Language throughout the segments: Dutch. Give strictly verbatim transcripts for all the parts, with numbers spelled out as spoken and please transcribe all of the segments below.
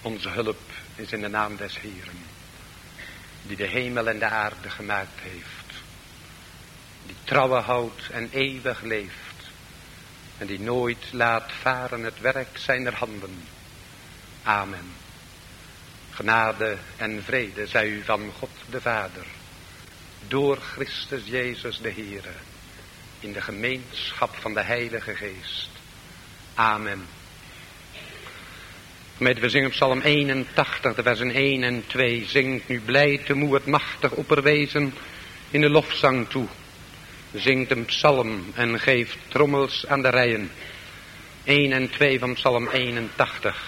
Onze hulp is in de naam des Heeren, die de hemel en de aarde gemaakt heeft, die trouwe houdt en eeuwig leeft, en die nooit laat varen het werk zijner handen. Amen. Genade en vrede zij u van God de Vader, door Christus Jezus de Heere, in de gemeenschap van de Heilige Geest. Amen. Gemeente, we zingen Psalm eenentachtig, de versen één en twee. Zingt nu blij te moe het machtig opperwezen in de lofzang toe. Zingt een psalm en geeft trommels aan de rijen. één en twee van Psalm eenentachtig.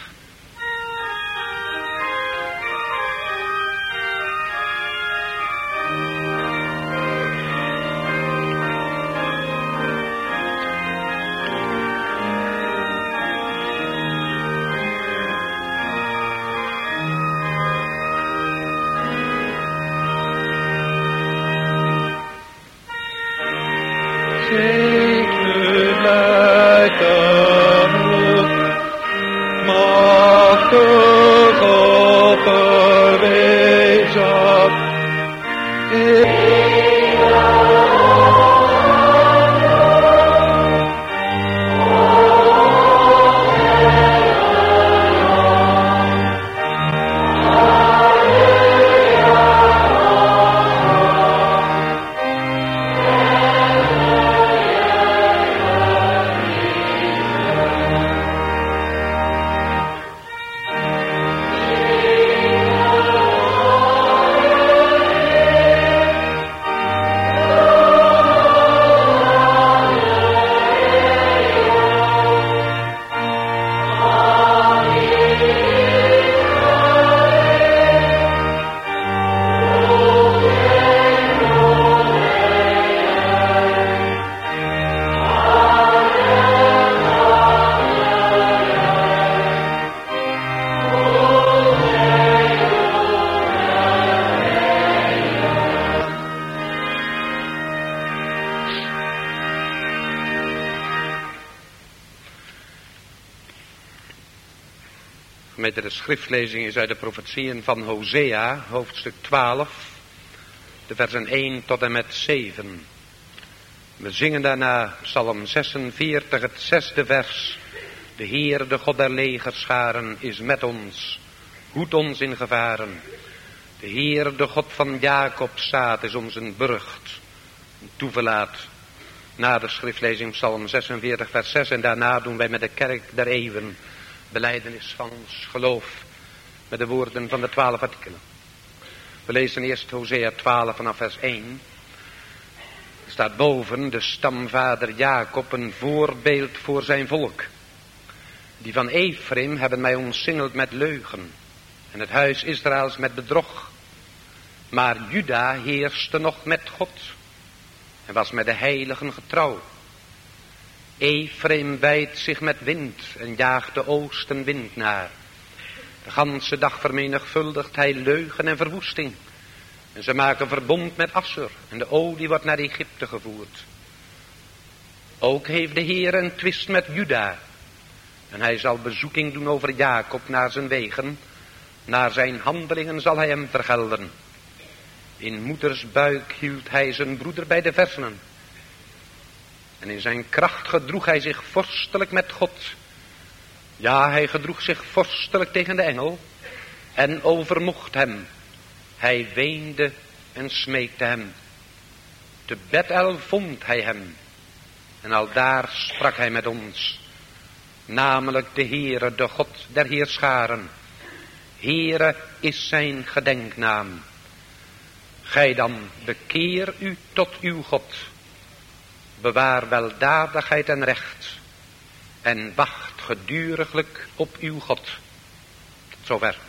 De schriftlezing is uit de profetieën van Hosea, hoofdstuk twaalf, de versen één tot en met zeven. We zingen daarna Psalm zesenveertig, het zesde vers. De Heer, de God der legerscharen, is met ons, hoedt ons in gevaren. De Heer, de God van Jacob zaad, is ons een burcht, een toeverlaat. Na de schriftlezing Psalm zesenveertig, vers zes, en daarna doen wij met de kerk der eeuwen belijdenis van ons geloof met de woorden van de twaalf artikelen. We lezen eerst Hosea twaalf vanaf vers één. Er staat boven: de stamvader Jacob, een voorbeeld voor zijn volk. Die van Ephraim hebben mij omsingeld met leugen, en het huis Israëls met bedrog. Maar Juda heerste nog met God en was met de heiligen getrouw. Ephraim wijdt zich met wind en jaagt de oostenwind naar. De ganse dag vermenigvuldigt hij leugen en verwoesting. En ze maken verbond met Assur en de olie wordt naar Egypte gevoerd. Ook heeft de Heer een twist met Juda. En hij zal bezoeking doen over Jacob naar zijn wegen. Naar zijn handelingen zal hij hem vergelden. In moeders buik hield hij zijn broeder bij de versenen. En in zijn kracht gedroeg hij zich vorstelijk met God. Ja, hij gedroeg zich vorstelijk tegen de engel en overmocht hem. Hij weende en smeekte hem. Te Bethel vond hij hem. En aldaar sprak hij met ons. Namelijk de Heere, de God der heerscharen. Heere is zijn gedenknaam. Gij dan bekeer u tot uw God. Bewaar weldadigheid en recht. En wacht geduriglijk op uw God. Tot zover.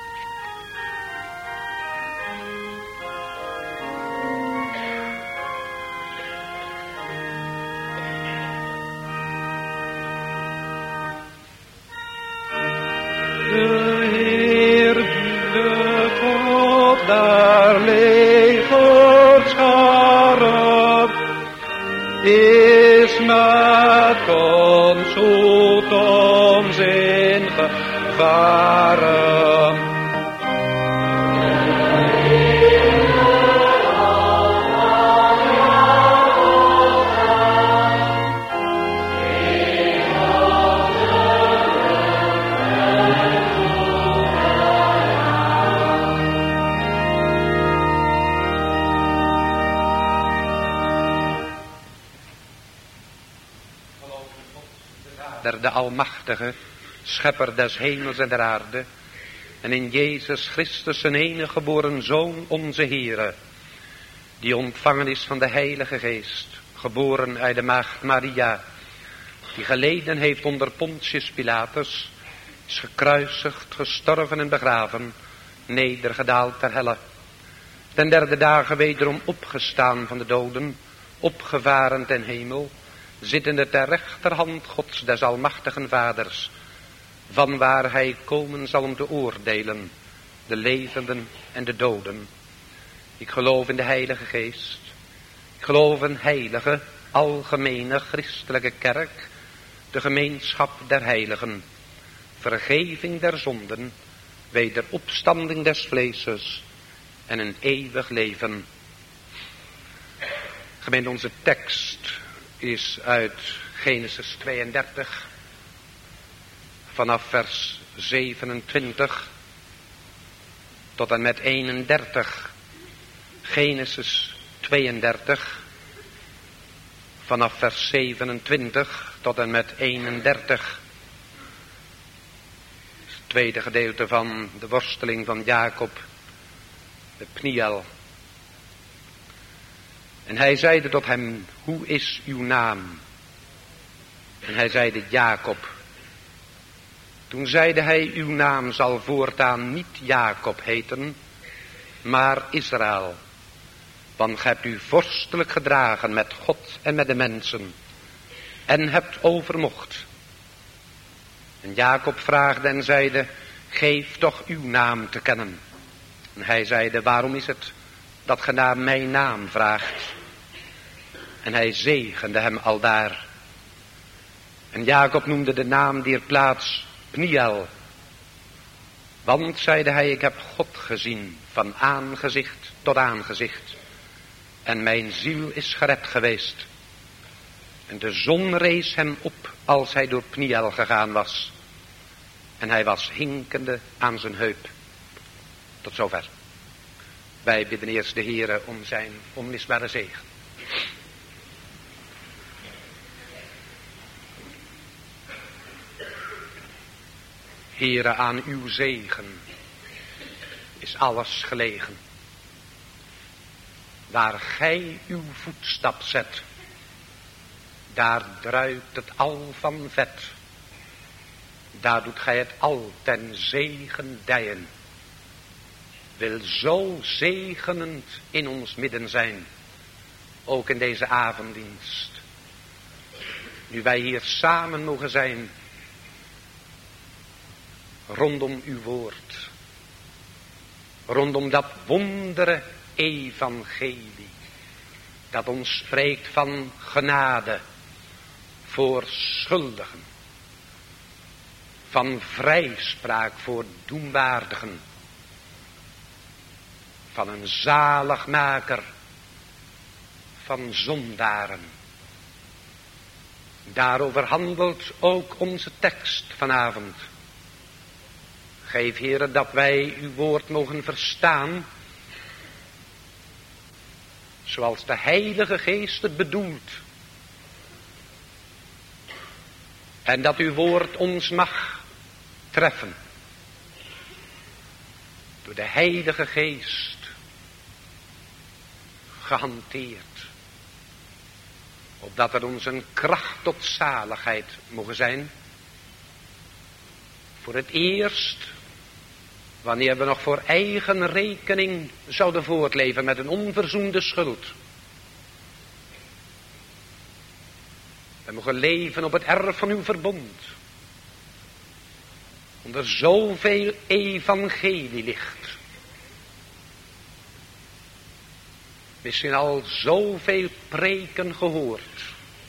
De Heer, de God der legerscharen, is met ons, hoedt ons in gevaren. Vader, de Almachtige, schepper des hemels en der aarde, en in Jezus Christus zijn enige geboren Zoon, onze Heere, die ontvangen is van de Heilige Geest, geboren uit de maagd Maria, die geleden heeft onder Pontius Pilatus, is gekruisigd, gestorven en begraven, nedergedaald ter helle, ten derde dagen wederom opgestaan van de doden, opgevaren ten hemel, zittende ter rechterhand Gods des Almachtigen Vaders, vanwaar hij komen zal om te oordelen, de levenden en de doden. Ik geloof in de Heilige Geest. Ik geloof in heilige, algemene, christelijke kerk, de gemeenschap der heiligen, vergeving der zonden, wederopstanding des vleeses en een eeuwig leven. Gemeente, onze tekst is uit Genesis tweeëndertig, vanaf vers zevenentwintig tot en met eenendertig. Genesis tweeëndertig, vanaf vers zevenentwintig tot en met eenendertig. Het tweede gedeelte van de worsteling van Jacob, de Pniel. En hij zeide tot hem, hoe is uw naam? En hij zeide, Jacob. Toen zeide hij, uw naam zal voortaan niet Jacob heten, maar Israël. Want gij hebt u vorstelijk gedragen met God en met de mensen, en hebt overmocht. En Jacob vraagde en zeide, geef toch uw naam te kennen. En hij zeide, waarom is het dat ge naar mijn naam vraagt? En hij zegende hem aldaar. En Jacob noemde de naam dier plaats Pniel. Want, zeide hij, ik heb God gezien van aangezicht tot aangezicht. En mijn ziel is gered geweest. En de zon rees hem op als hij door Pniel gegaan was. En hij was hinkende aan zijn heup. Tot zover. Wij bidden eerst de Heere om zijn onmisbare zegen. Heere, aan uw zegen is alles gelegen. Waar gij uw voetstap zet, daar druipt het al van vet. Daar doet gij het al ten zegen dijen. Wil zo zegenend in ons midden zijn, ook in deze avonddienst. Nu wij hier samen mogen zijn, rondom uw woord, rondom dat wondere evangelie, dat ons spreekt van genade voor schuldigen, van vrijspraak voor doenwaardigen, van een zaligmaker van zondaren. Daarover handelt ook onze tekst vanavond. Geef, Heere, dat wij uw woord mogen verstaan, zoals de Heilige Geest het bedoelt. En dat uw woord ons mag treffen. Door de Heilige Geest gehanteerd. Opdat het ons een kracht tot zaligheid mogen zijn. Voor het eerst, wanneer we nog voor eigen rekening zouden voortleven met een onverzoende schuld. We mogen leven op het erf van uw verbond. Onder zoveel evangelielicht. Misschien al zoveel preken gehoord.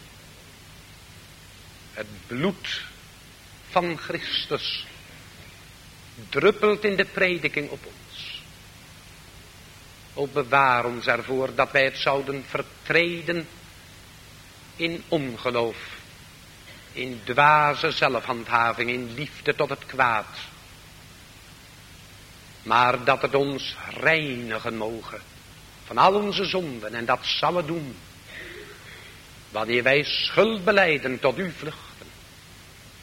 Het bloed van Christus druppelt in de prediking op ons. O, bewaar ons ervoor dat wij het zouden vertreden in ongeloof, in dwaze zelfhandhaving, in liefde tot het kwaad. Maar dat het ons reinigen mogen van al onze zonden, en dat zal het doen wanneer wij schuld belijden tot u vluchten.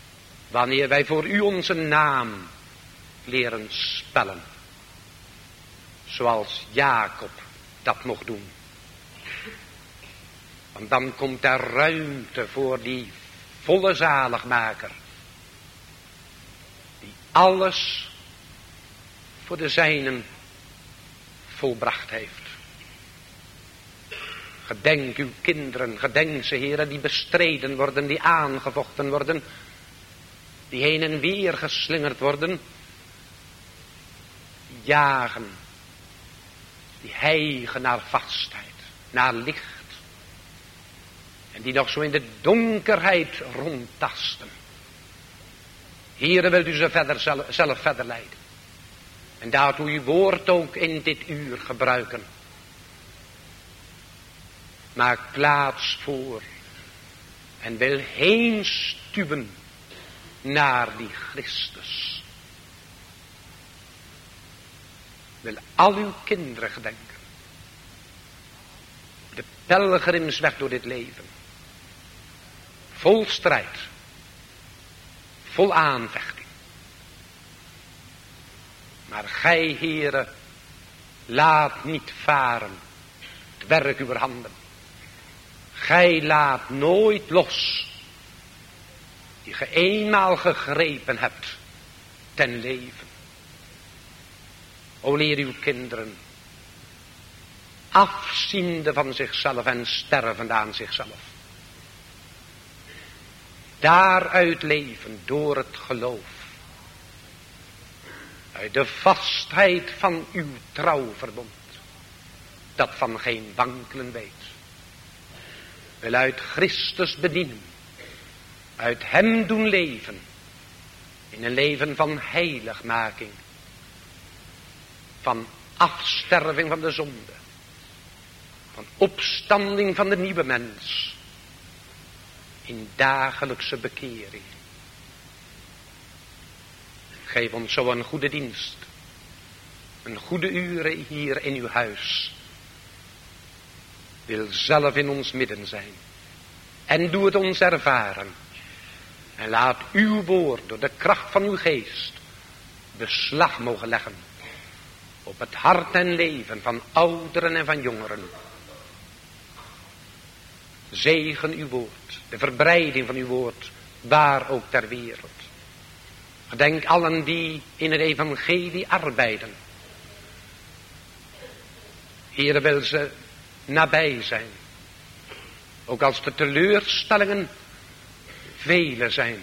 wanneer wij voor u onze naam leren spellen. Zoals Jacob dat mocht doen. Want dan komt er ruimte voor die volle zaligmaker. Die alles voor de zijnen volbracht heeft. Gedenk uw kinderen, gedenk ze, heren, die bestreden worden, die aangevochten worden, die heen en weer geslingerd worden, die jagen, die hijgen naar vastheid, naar licht, en die nog zo in de donkerheid rondtasten. Heren, wilt u ze verder zelf, zelf verder leiden. En daartoe uw woord ook in dit uur gebruiken. Maak plaats voor en wil heen stuwen naar die Christus. Wil al uw kinderen gedenken. De pelgrimsweg door dit leven. Vol strijd. Vol aanvechting. Maar gij, heren, laat niet varen het werk uw handen. Gij laat nooit los die ge eenmaal gegrepen hebt ten leven. O leer uw kinderen, afziende van zichzelf en stervende aan zichzelf. Daaruit leven door het geloof. Uit de vastheid van uw trouwverbond, dat van geen wankelen weet. Wil uit Christus bedienen, uit hem doen leven, in een leven van heiligmaking, van afsterving van de zonde, van opstanding van de nieuwe mens, in dagelijkse bekering. Geef ons zo een goede dienst, een goede uren hier in uw huis. Wil zelf in ons midden zijn. En doe het ons ervaren. En laat uw woord door de kracht van uw geest beslag mogen leggen op het hart en leven van ouderen en van jongeren. Zegen uw woord, de verbreiding van uw woord, waar ook ter wereld. Gedenk allen die in het evangelie arbeiden. Heere, wil ze nabij zijn. Ook als de teleurstellingen vele zijn.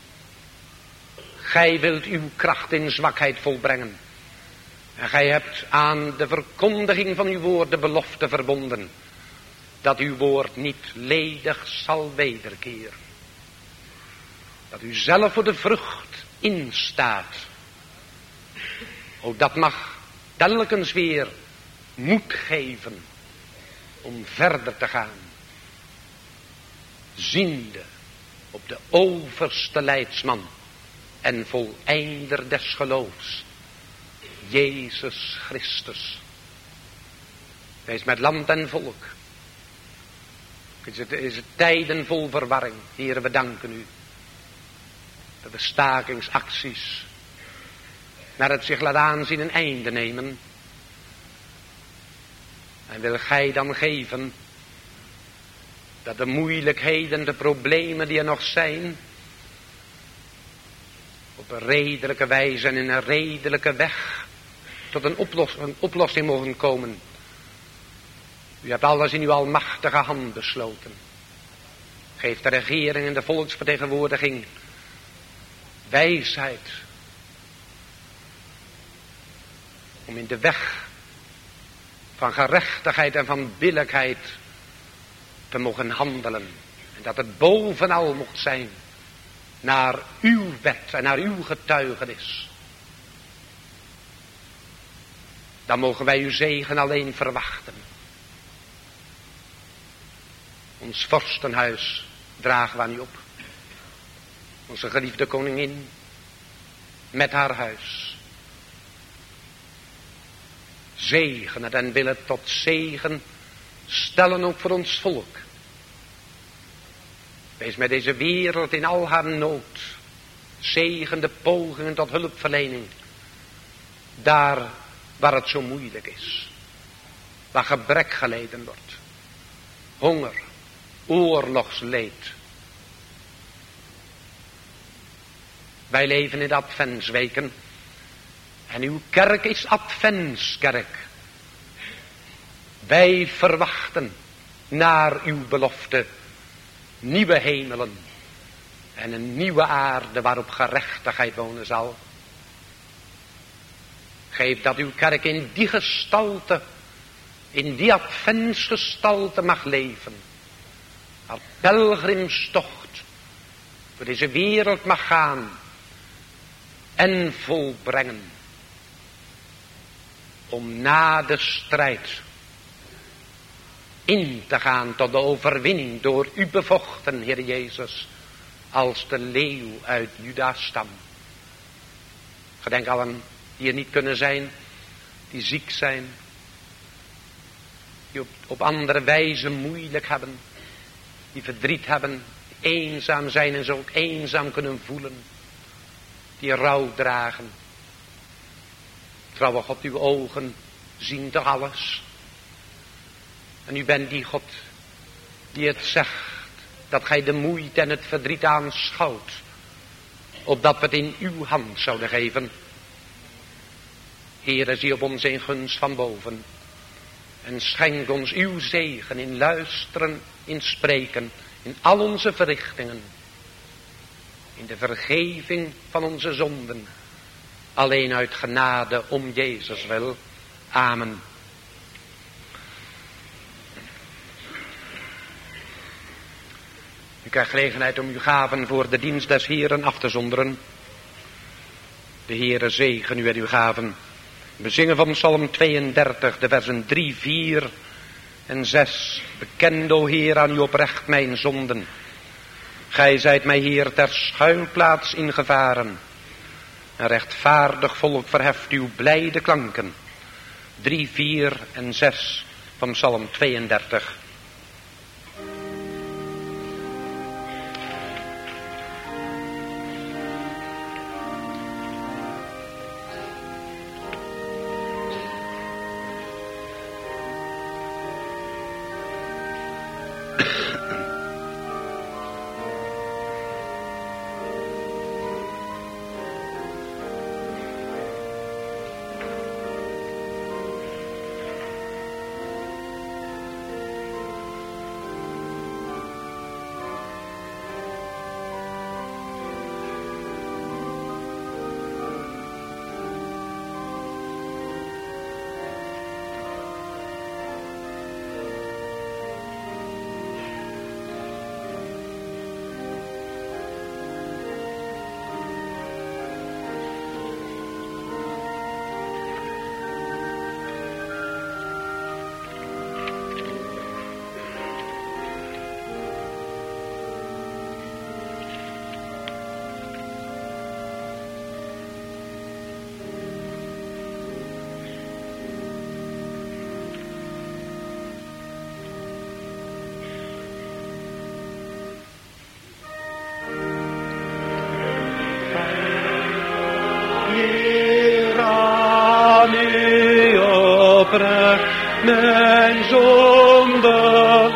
Gij wilt uw kracht in zwakheid volbrengen. En gij hebt aan de verkondiging van uw woord de belofte verbonden. Dat uw woord niet ledig zal wederkeren. Dat u zelf voor de vrucht instaat. Ook dat mag telkens weer moed geven om verder te gaan. Ziende op de overste leidsman en voleinder des geloofs, Jezus Christus. Wees met land en volk. Is het, is het tijden vol verwarring. Heere, we danken u. Dat de stakingsacties naar het zich laat aanzien een einde nemen. En wil gij dan geven dat de moeilijkheden, de problemen die er nog zijn, op een redelijke wijze en in een redelijke weg tot een, oplos- een oplossing mogen komen. U hebt alles in uw almachtige hand besloten. Geef de regering en de volksvertegenwoordiging wijsheid om in de weg van gerechtigheid en van billijkheid te mogen handelen. En dat het bovenal mocht zijn naar uw wet en naar uw getuigenis. Dan mogen wij uw zegen alleen verwachten. Ons vorstenhuis dragen we aan u op. Onze geliefde koningin met haar huis. Zegen het en wil het tot zegen stellen ook voor ons volk. Wees met deze wereld in al haar nood Zegen de pogingen tot hulpverlening. Daar waar het zo moeilijk is. Waar gebrek geleden wordt. Honger, oorlogsleed. Wij leven in de adventsweken. En uw kerk is adventskerk. Wij verwachten naar uw belofte nieuwe hemelen en een nieuwe aarde waarop gerechtigheid wonen zal. Geef dat uw kerk in die gestalte, in die adventsgestalte mag leven. Als pelgrimstocht voor deze wereld mag gaan en volbrengen. Om na de strijd in te gaan tot de overwinning door u bevochten, Heer Jezus, als de leeuw uit Juda's stam. Gedenk allen die er niet kunnen zijn, die ziek zijn, die op, op andere wijze moeilijk hebben, die verdriet hebben, die eenzaam zijn en zich ook eenzaam kunnen voelen, die rouw dragen. Trouwe God, uw ogen zien toch alles. En u bent die God die het zegt dat gij de moeite en het verdriet aanschouwt, opdat we het in uw hand zouden geven. Heere, zie op ons in gunst van boven en schenk ons uw zegen in luisteren, in spreken, in al onze verrichtingen, in de vergeving van onze zonden, alleen uit genade om Jezus wil. Amen. U krijgt gelegenheid om uw gaven voor de dienst des Heeren af te zonderen. De Heere zegen u en uw gaven. We zingen van Psalm tweeëndertig, de versen drie, vier en zes. Bekend, o Heer, aan u oprecht mijn zonden. Gij zijt mij, Heer, ter schuilplaats ingevaren. Een rechtvaardig volk verheft uw blijde klanken. drie, vier en zes van Psalm tweeëndertig. Mijn zonde,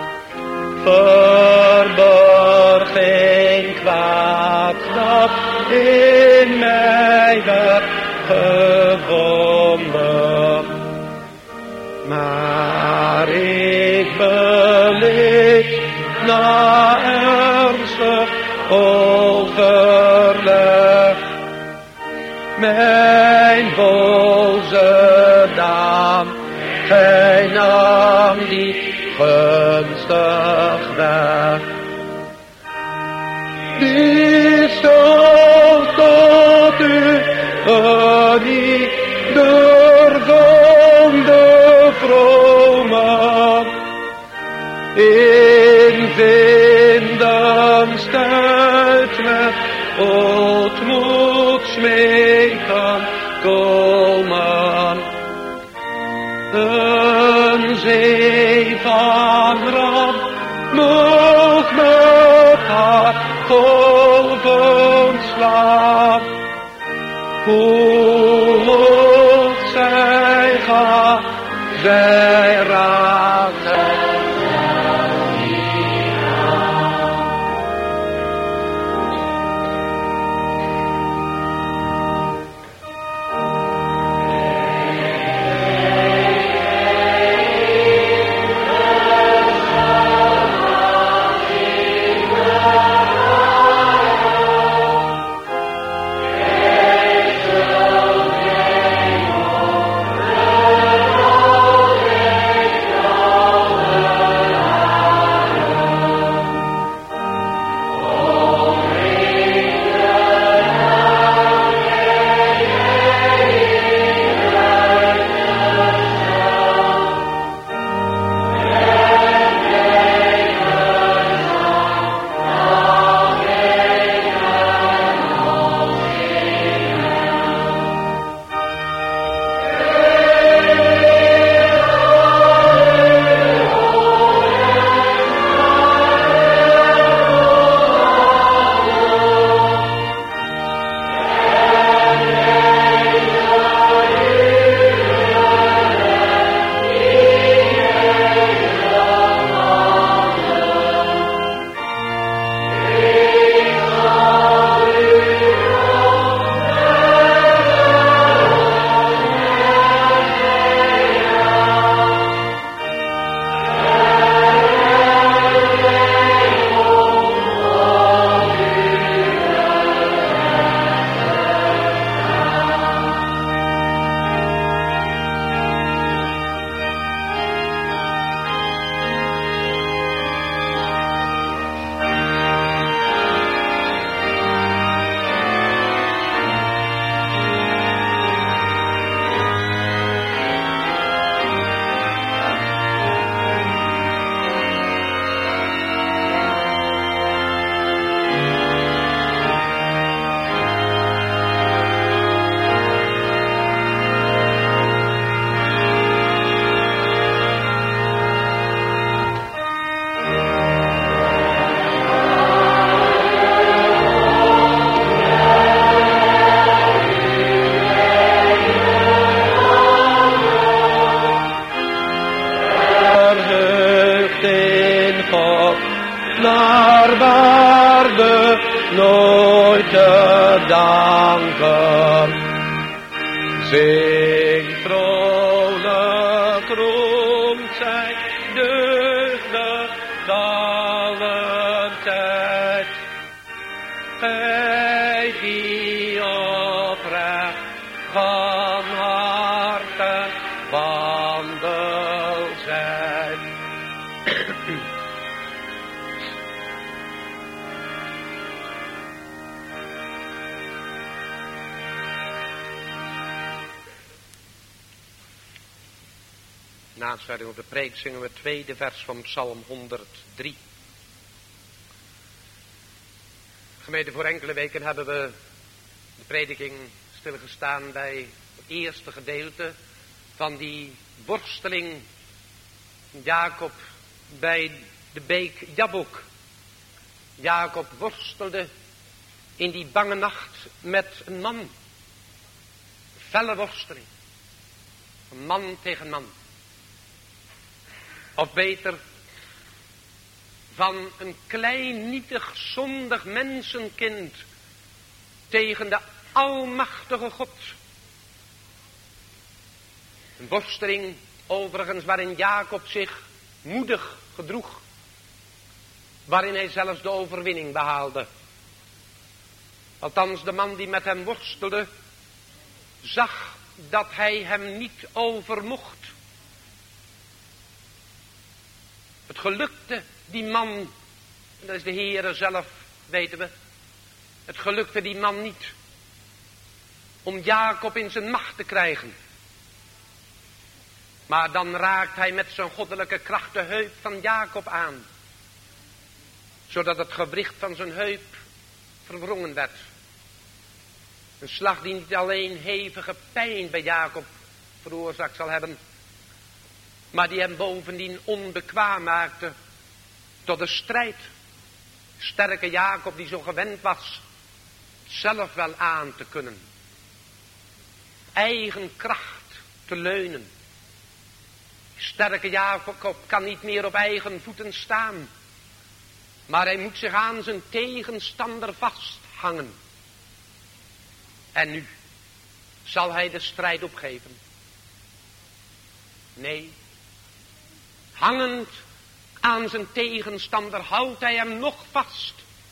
verborg geen kwaad dat in mij werd gevonden. Maar ik beleed na ernstig overleg mijn boze daad. Gij nam die gunstig weg. Die stoot tot u geniet durven de vrome in vinden stuit met ootmoed smeken komen. Een zee van ramp mocht met haar golven slaan. spoedig zij gaat, zij raakt het. naar waarde nooit te danken. Zing vrolijk, roemt zij deugdig allen tijd. Gij die oprecht van harte wandel zijt. Na aansluiting op de preek zingen we het tweede vers van Psalm honderddrie. Gemeente, voor enkele weken hebben we de prediking stilgestaan bij het eerste gedeelte van die worsteling Jacob bij de beek Jabok. Jacob worstelde in die bange nacht met een man. Felle worsteling. Een man tegen man. Of beter, van een klein, nietig, zondig mensenkind tegen de almachtige God. Een worsteling overigens waarin Jacob zich moedig gedroeg. Waarin hij zelfs de overwinning behaalde. Althans, de man die met hem worstelde zag dat hij hem niet overmocht. Het gelukte die man, dat is de Heere zelf, weten we. Het gelukte die man niet om Jacob in zijn macht te krijgen. Maar dan raakt hij met zijn goddelijke kracht de heup van Jacob aan. Zodat het gewricht van zijn heup verwrongen werd. Een slag die niet alleen hevige pijn bij Jacob veroorzaakt zal hebben, maar die hem bovendien onbekwaam maakte tot de strijd. Sterke Jacob die zo gewend was zelf wel aan te kunnen. eigen kracht te leunen. Sterke Jacob kan niet meer op eigen voeten staan. Maar hij moet zich aan zijn tegenstander vasthangen. En nu zal hij de strijd opgeven. Nee. Hangend aan zijn tegenstander houdt hij hem nog vast.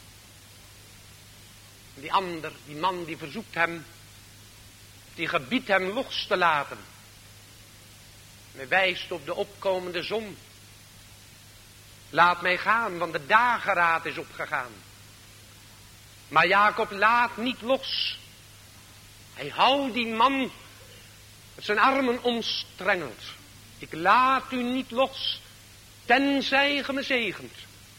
Die ander, die man die verzoekt hem, die gebiedt hem los te laten. Hij wijst op de opkomende zon. Laat mij gaan, want de dageraad is opgegaan. Maar Jacob laat niet los. Hij houdt die man met zijn armen omstrengeld. Ik laat u niet los, tenzij ge me zegent.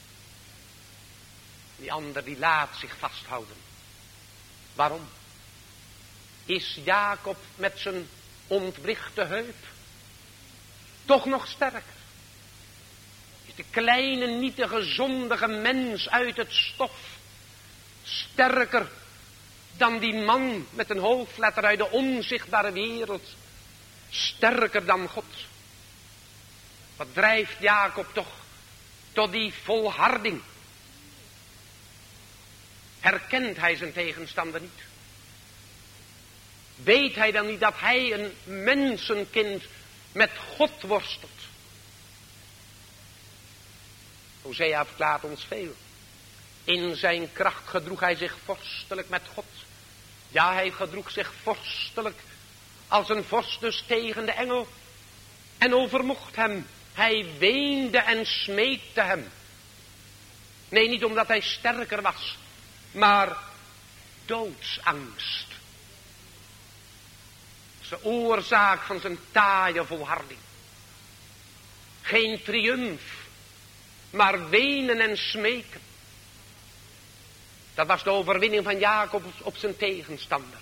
Die ander die laat zich vasthouden. Waarom? Is Jacob met zijn ontwrichte heup toch nog sterker? Is de kleine, nietige, zondige mens uit het stof sterker dan die man met een hoofdletter uit de onzichtbare wereld? Sterker dan God? Wat drijft Jacob toch tot die volharding? Herkent hij zijn tegenstander niet? Weet hij dan niet dat hij een mensenkind met God worstelt? Hosea verklaart ons veel. In zijn kracht gedroeg hij zich vorstelijk met God. Ja, hij gedroeg zich vorstelijk als een vorst dus tegen de engel. En overmocht hem. Hij weende en smeekte hem. Nee, niet omdat hij sterker was, maar doodsangst. Dat is de oorzaak van zijn taaie volharding. Geen triumf, maar wenen en smeken. Dat was de overwinning van Jacob op zijn tegenstander.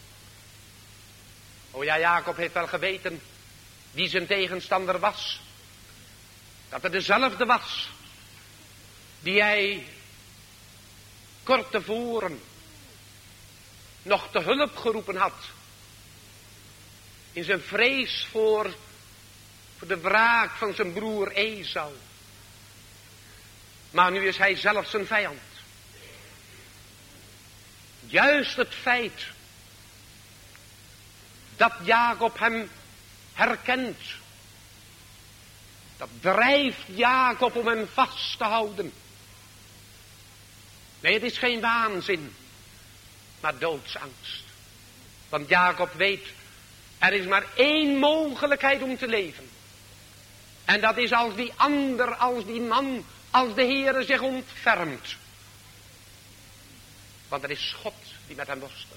O ja, Jacob heeft wel geweten wie zijn tegenstander was. Dat het dezelfde was die hij kort tevoren nog te hulp geroepen had. In zijn vrees voor, voor de wraak van zijn broer Esau. Maar nu is hij zelf zijn vijand. Juist het feit dat Jacob hem herkent, dat drijft Jacob om hem vast te houden. Nee, het is geen waanzin, maar doodsangst. Want Jacob weet, er is maar één mogelijkheid om te leven. En dat is als die ander, als die man, als de Heere zich ontfermt. Want er is God die met hem worstelt.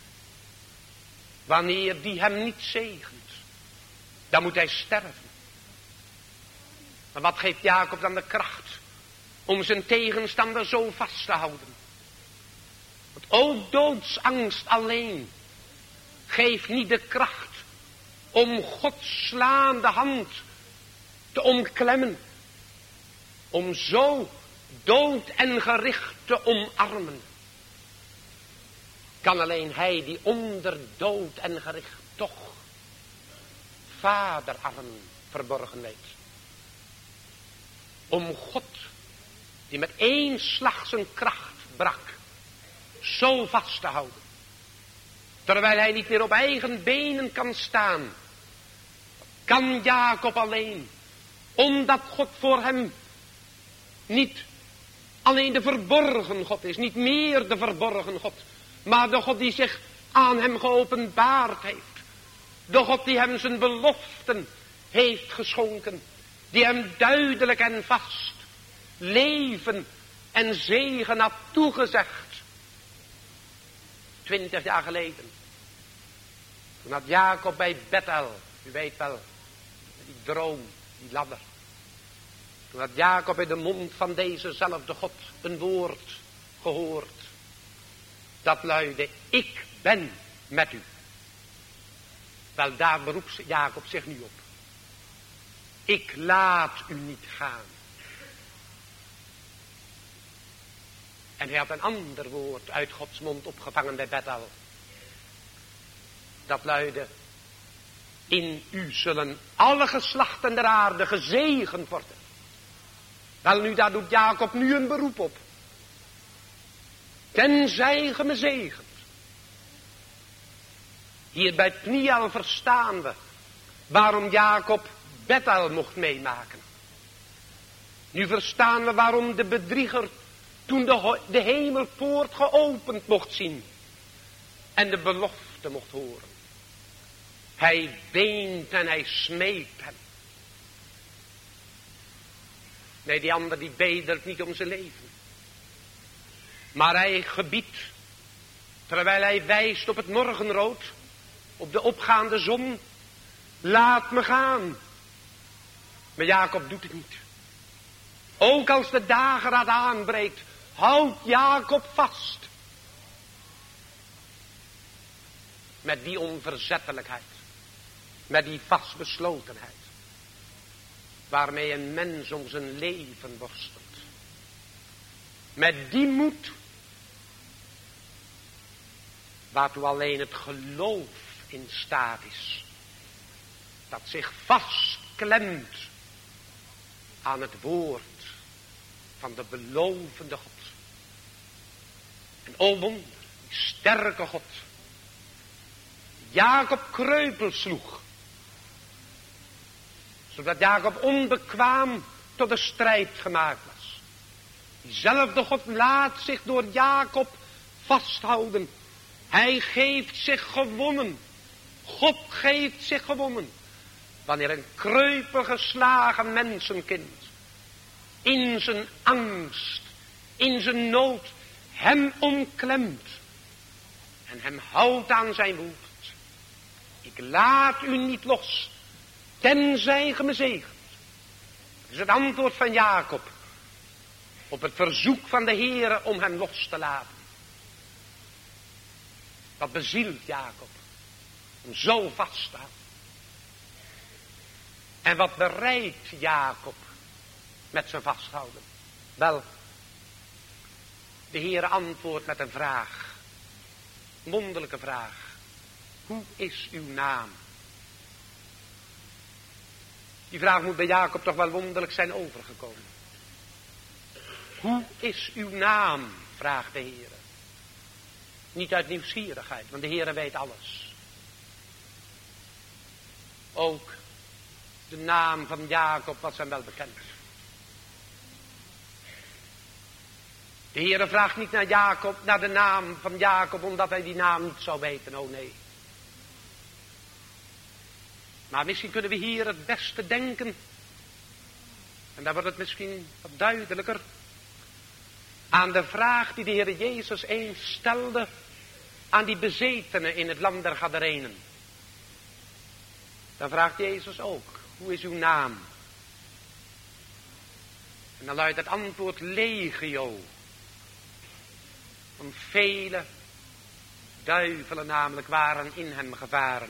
Wanneer die hem niet zegent, dan moet hij sterven. Maar wat geeft Jacob dan de kracht om zijn tegenstander zo vast te houden? Want ook doodsangst alleen geeft niet de kracht om Gods slaande hand te omklemmen. Om zo dood en gericht te omarmen. Kan alleen hij die onder dood en gericht toch vaderarm verborgen weet. Om God, die met één slag zijn kracht brak, zo vast te houden. Terwijl hij niet meer op eigen benen kan staan, kan Jacob alleen, omdat God voor hem niet alleen de verborgen God is, niet meer de verborgen God, maar de God die zich aan hem geopenbaard heeft. De God die hem zijn beloften heeft geschonken. Die hem duidelijk en vast leven en zegen had toegezegd. Twintig jaar geleden. Toen had Jacob bij Bethel, u weet wel, die droom, die ladder. Toen had Jacob in de mond van dezezelfde God een woord gehoord. Dat luidde, ik ben met u. Wel, daar beroept Jacob zich nu op. Ik laat u niet gaan. En hij had een ander woord uit Gods mond opgevangen bij Bethel. Dat luidde: in u zullen alle geslachten der aarde gezegend worden. Wel nu, daar doet Jacob nu een beroep op. Tenzij ge me zegent. Hier bij Pniel verstaan we waarom Jacob Bethel mocht meemaken. Nu verstaan we waarom de bedrieger toen de, de hemelpoort geopend mocht zien en de belofte mocht horen. Hij weent en hij smeekt hem. Nee, die ander die bedelt niet om zijn leven. Maar hij gebiedt, terwijl hij wijst op het morgenrood, op de opgaande zon: laat me gaan. Maar Jacob doet het niet. Ook als de dageraad aanbreekt, houdt Jacob vast. Met die onverzettelijkheid. Met die vastbeslotenheid. Waarmee een mens om zijn leven worstelt. Met die moed. Waartoe alleen het geloof in staat is. Dat zich vastklemt aan het woord van de belovende God. En o wonder, die sterke God. Jacob kreupel sloeg. Zodat Jacob onbekwaam tot de strijd gemaakt was. Diezelfde God laat zich door Jacob vasthouden. Hij geeft zich gewonnen. God geeft zich gewonnen. Wanneer een kreupel geslagen mensenkind in zijn angst, in zijn nood, hem omklemt en hem houdt aan zijn woord. Ik laat u niet los, tenzij ge me zegent. Dat is het antwoord van Jacob op het verzoek van de Heere om hem los te laten. Dat bezielt Jacob om zo vast te houden. En wat bereidt Jacob met zijn vasthouden? Wel, de Heere antwoordt met een vraag. Een wonderlijke vraag. Hoe is uw naam? Die vraag moet bij Jacob toch wel wonderlijk zijn overgekomen. Hoe is uw naam? Vraagt de Heere. Niet uit nieuwsgierigheid, want de Heere weet alles. Ook de naam van Jacob was hem wel bekend. De Heere vraagt niet naar Jacob, naar de naam van Jacob, omdat hij die naam niet zou weten. Oh nee. Maar misschien kunnen we hier het beste denken. En dan wordt het misschien wat duidelijker. Aan de vraag die de Heer Jezus eens stelde aan die bezetenen in het land der Gadarenen. Dan vraagt Jezus ook: hoe is uw naam? En dan luidt het antwoord legio. Want vele duivelen namelijk waren in hem gevaren.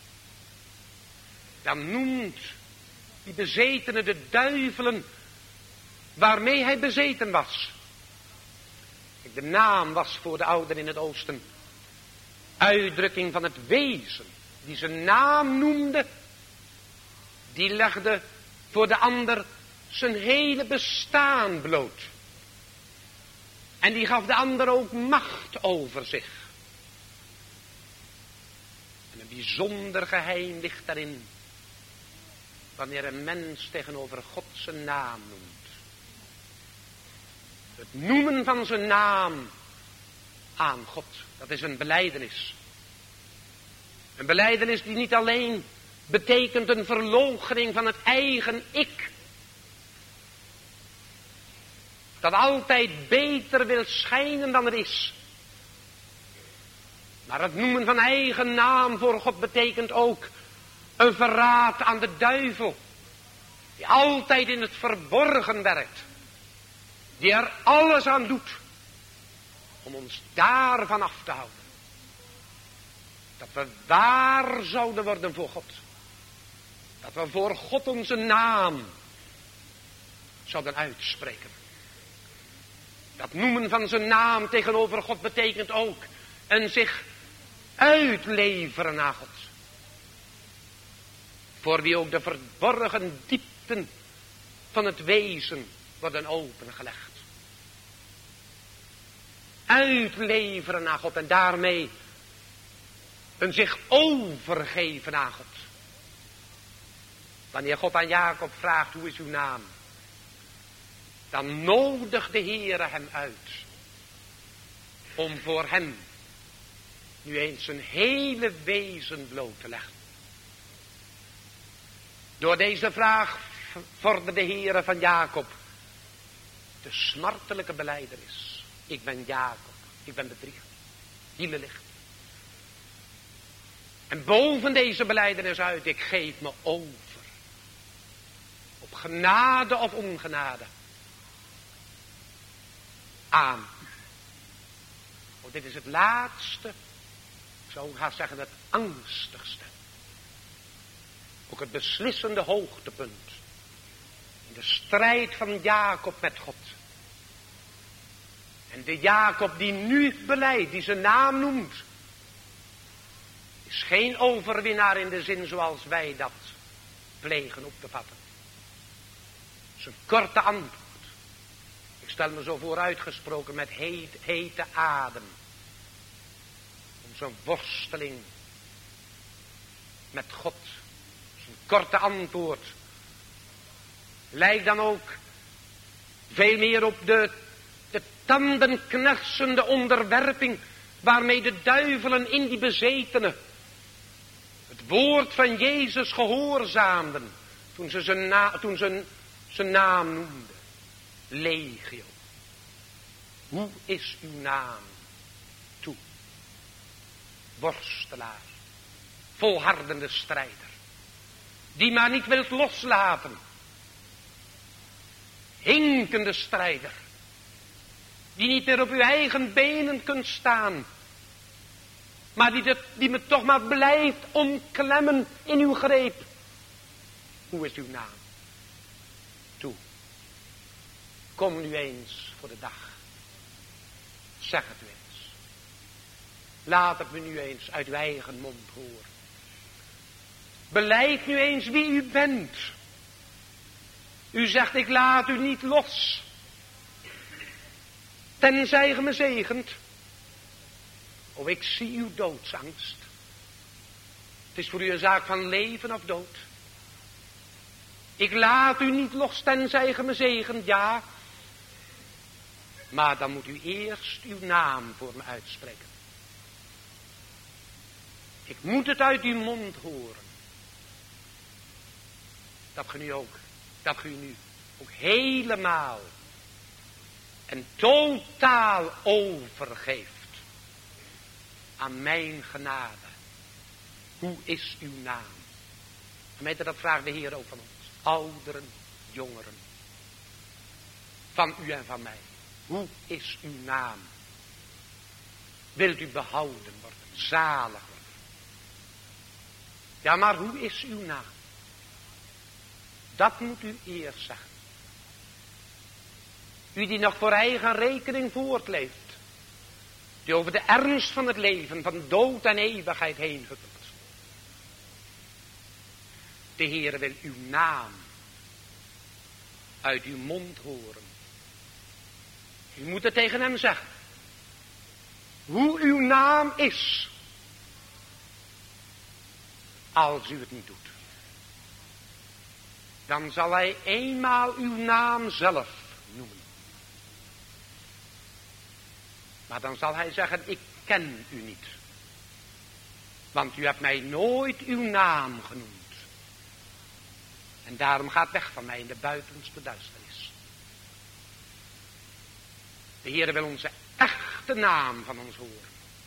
Dan noemt die bezetene de duivelen waarmee hij bezeten was. De naam was voor de ouderen in het oosten uitdrukking van het wezen. Die zijn naam noemde, die legde voor de ander zijn hele bestaan bloot. En die gaf de ander ook macht over zich. En een bijzonder geheim ligt daarin. Wanneer een mens tegenover God zijn naam noemt. Het noemen van zijn naam aan God. Dat is een belijdenis. Een belijdenis die niet alleen betekent een verloochening van het eigen ik. Dat altijd beter wil schijnen dan er is. Maar het noemen van eigen naam voor God betekent ook een verraad aan de duivel. Die altijd in het verborgen werkt. Die er alles aan doet om ons daarvan af te houden. Dat we waar zouden worden voor God. Dat we voor God onze naam zouden uitspreken. Dat noemen van zijn naam tegenover God betekent ook een zich uitleveren aan God. Voor wie ook de verborgen diepten van het wezen worden opengelegd. Uitleveren aan God en daarmee een zich overgeven aan God. Wanneer God aan Jacob vraagt, hoe is uw naam? Dan nodigt de Heere hem uit. Om voor hem nu eens zijn hele wezen bloot te leggen. Door deze vraag vorderde de Heere van Jacob de smartelijke belijdenis. Ik ben Jacob, ik ben bedriegt, zielelicht. En boven deze belijdenis uit, ik geef me over. Op genade of ongenade. Aan u. Oh, dit is het laatste, ik zou gaan zeggen het angstigste. Ook het beslissende hoogtepunt. In de strijd van Jacob met God. En de Jacob die nu beleidt, die zijn naam noemt. Is geen overwinnaar in de zin zoals wij dat plegen op te vatten. Het is een korte antwoord. Ik stel me zo vooruitgesproken met heet, hete adem. Om zo'n worsteling met God. Zo'n korte antwoord. Lijkt dan ook veel meer op de, de tandenknersende onderwerping waarmee de duivelen in die bezetenen het woord van Jezus gehoorzaamden toen ze zijn, na, toen ze zijn naam noemden. Legio. Hoe is uw naam toe? Worstelaar. Volhardende strijder. Die maar niet wilt loslaten. Hinkende strijder. Die niet meer op uw eigen benen kunt staan. Maar die, de, die me toch maar blijft omklemmen in uw greep. Hoe is uw naam? Toe. Kom nu eens voor de dag. Zeg het u eens. Laat het me nu eens uit uw eigen mond horen. Belijd nu eens wie u bent. U zegt, ik laat u niet los. Tenzij ge me zegent. Oh, ik zie uw doodsangst. Het is voor u een zaak van leven of dood. Ik laat u niet los tenzij ge me zegent, ja. Maar dan moet u eerst uw naam voor me uitspreken. Ik moet het uit uw mond horen. Dat ge nu ook, dat ge u nu ook helemaal en totaal overgeeft aan mijn genade. Hoe is uw naam? Gemeente, dat vraagt de Heer ook van ons. Ouderen, jongeren. Van u en van mij. Hoe is uw naam? Wilt u behouden worden, zalig worden? Ja, maar hoe is uw naam? Dat moet u eerst zeggen. U die nog voor eigen rekening voortleeft. Die over de ernst van het leven, van dood en eeuwigheid heen huppelt. De Heere wil uw naam uit uw mond horen. U moet het tegen hem zeggen. Hoe uw naam is. Als u het niet doet. Dan zal hij eenmaal uw naam zelf noemen. Maar dan zal hij zeggen, ik ken u niet. Want u hebt mij nooit uw naam genoemd. En daarom gaat weg van mij in de buitenste duisternis. De Heer wil onze echte naam van ons horen.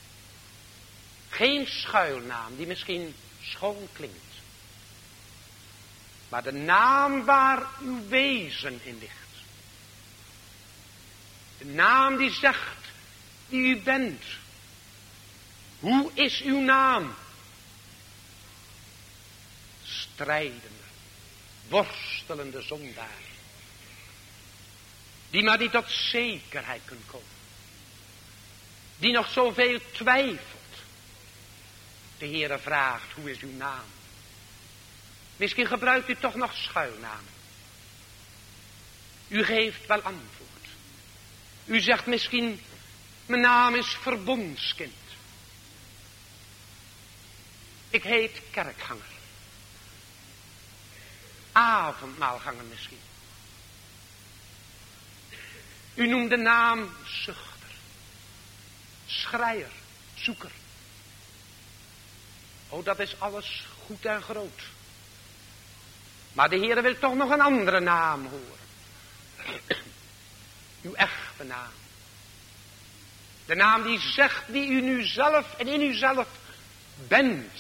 Geen schuilnaam die misschien schoon klinkt. Maar de naam waar uw wezen in ligt. De naam die zegt wie u bent. Hoe is uw naam? Strijdende, worstelende zondaar. Die maar niet tot zekerheid kunt komen. Die nog zoveel twijfelt. De Heere vraagt, hoe is uw naam? Misschien gebruikt u toch nog schuilnamen. U geeft wel antwoord. U zegt misschien, mijn naam is verbondskind. Ik heet kerkganger. Avondmaalganger misschien. U noemt de naam zuchter, schreier, zoeker. Oh, dat is alles goed en groot. Maar de Heere wil toch nog een andere naam horen. Uw echte naam. De naam die zegt wie u nu zelf en in uzelf bent.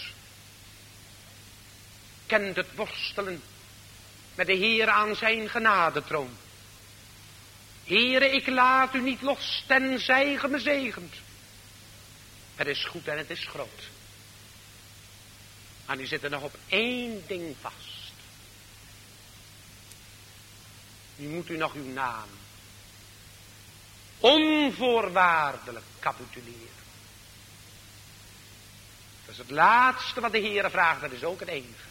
Kent het worstelen met de Heer aan zijn genadetroon. Heere, ik laat u niet los, tenzij ge me zegent. Het is goed en het is groot. Maar u zit er nog op één ding vast. Nu moet u nog uw naam onvoorwaardelijk capituleren. Dat is het laatste wat de Heere vraagt, dat is ook het enige.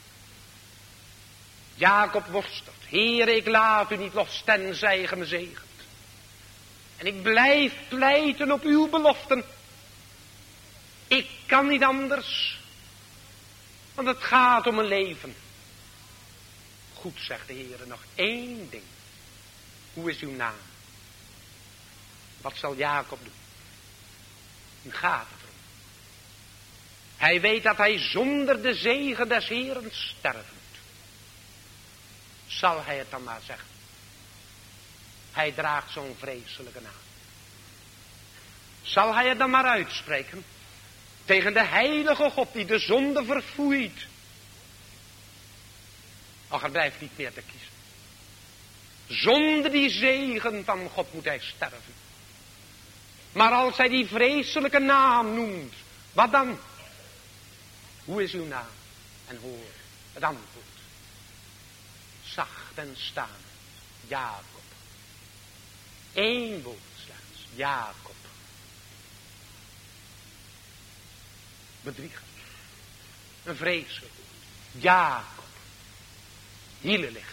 Jacob worstelt. Heere, ik laat u niet los, tenzij ge me zegent. En ik blijf pleiten op uw beloften. Ik kan niet anders. Want het gaat om een leven. Goed, zegt de Heere, nog één ding. Hoe is uw naam? Wat zal Jacob doen? Nu gaat het erom. Hij weet dat hij zonder de zegen des Heeren sterven moet. Zal hij het dan maar zeggen? Hij draagt zo'n vreselijke naam. Zal hij het dan maar uitspreken? Tegen de heilige God die de zonde verfoeit. Ach, er blijft niet meer te kiezen. Zonder die zegen van God moet hij sterven. Maar als hij die vreselijke naam noemt, wat dan? Hoe is uw naam? En hoor het antwoord. Zacht en staan, Jacob. Eén woord slechts, Jacob. Bedrieger. Een vreselijk woord. Jacob. Hielelichter.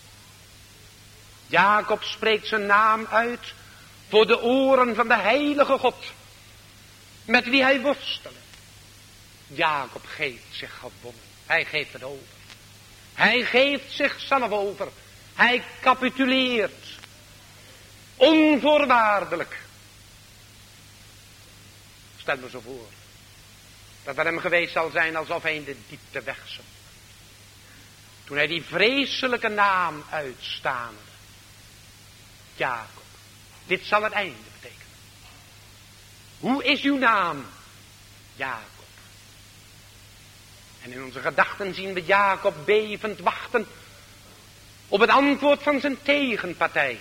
Jacob spreekt zijn naam uit voor de oren van de heilige God, met wie hij worstelt. Jacob geeft zich gewonnen. Hij geeft het over. Hij geeft zichzelf over. Hij capituleert. Onvoorwaardelijk. Stel me zo voor dat er hem geweest zal zijn alsof hij in de diepte wegzonk. Toen hij die vreselijke naam uitstamelde. Jacob. Dit zal het einde betekenen. Hoe is uw naam? Jacob. En in onze gedachten zien we Jacob bevend wachten op het antwoord van zijn tegenpartij.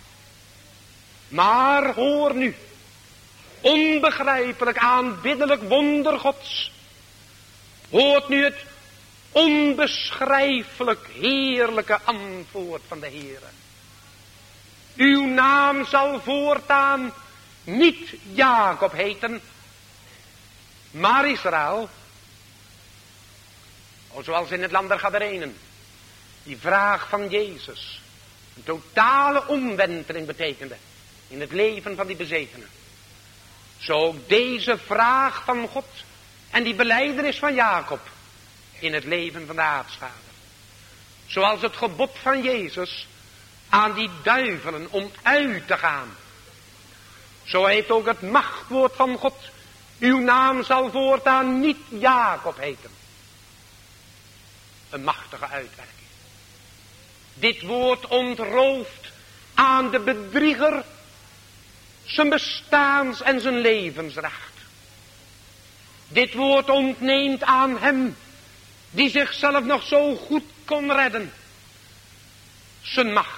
Maar hoor nu, onbegrijpelijk aanbiddelijk wonder Gods. Hoort nu het onbeschrijfelijk heerlijke antwoord van de Heere. Uw naam zal voortaan niet Jacob heten, maar Israël. O, zoals in het land der Gadarenen. Die vraag van Jezus een totale omwenteling betekende in het leven van die bezetenen. Zo ook deze vraag van God en die belijdenis van Jacob in het leven van de aartsvader. Zoals het gebod van Jezus aan die duivelen om uit te gaan. Zo heeft ook het machtwoord van God, uw naam zal voortaan niet Jacob heten. Een machtige uitwerking. Dit woord ontrooft aan de bedrieger zijn bestaans- en zijn levensrecht. Dit woord ontneemt aan hem, die zichzelf nog zo goed kon redden, zijn macht.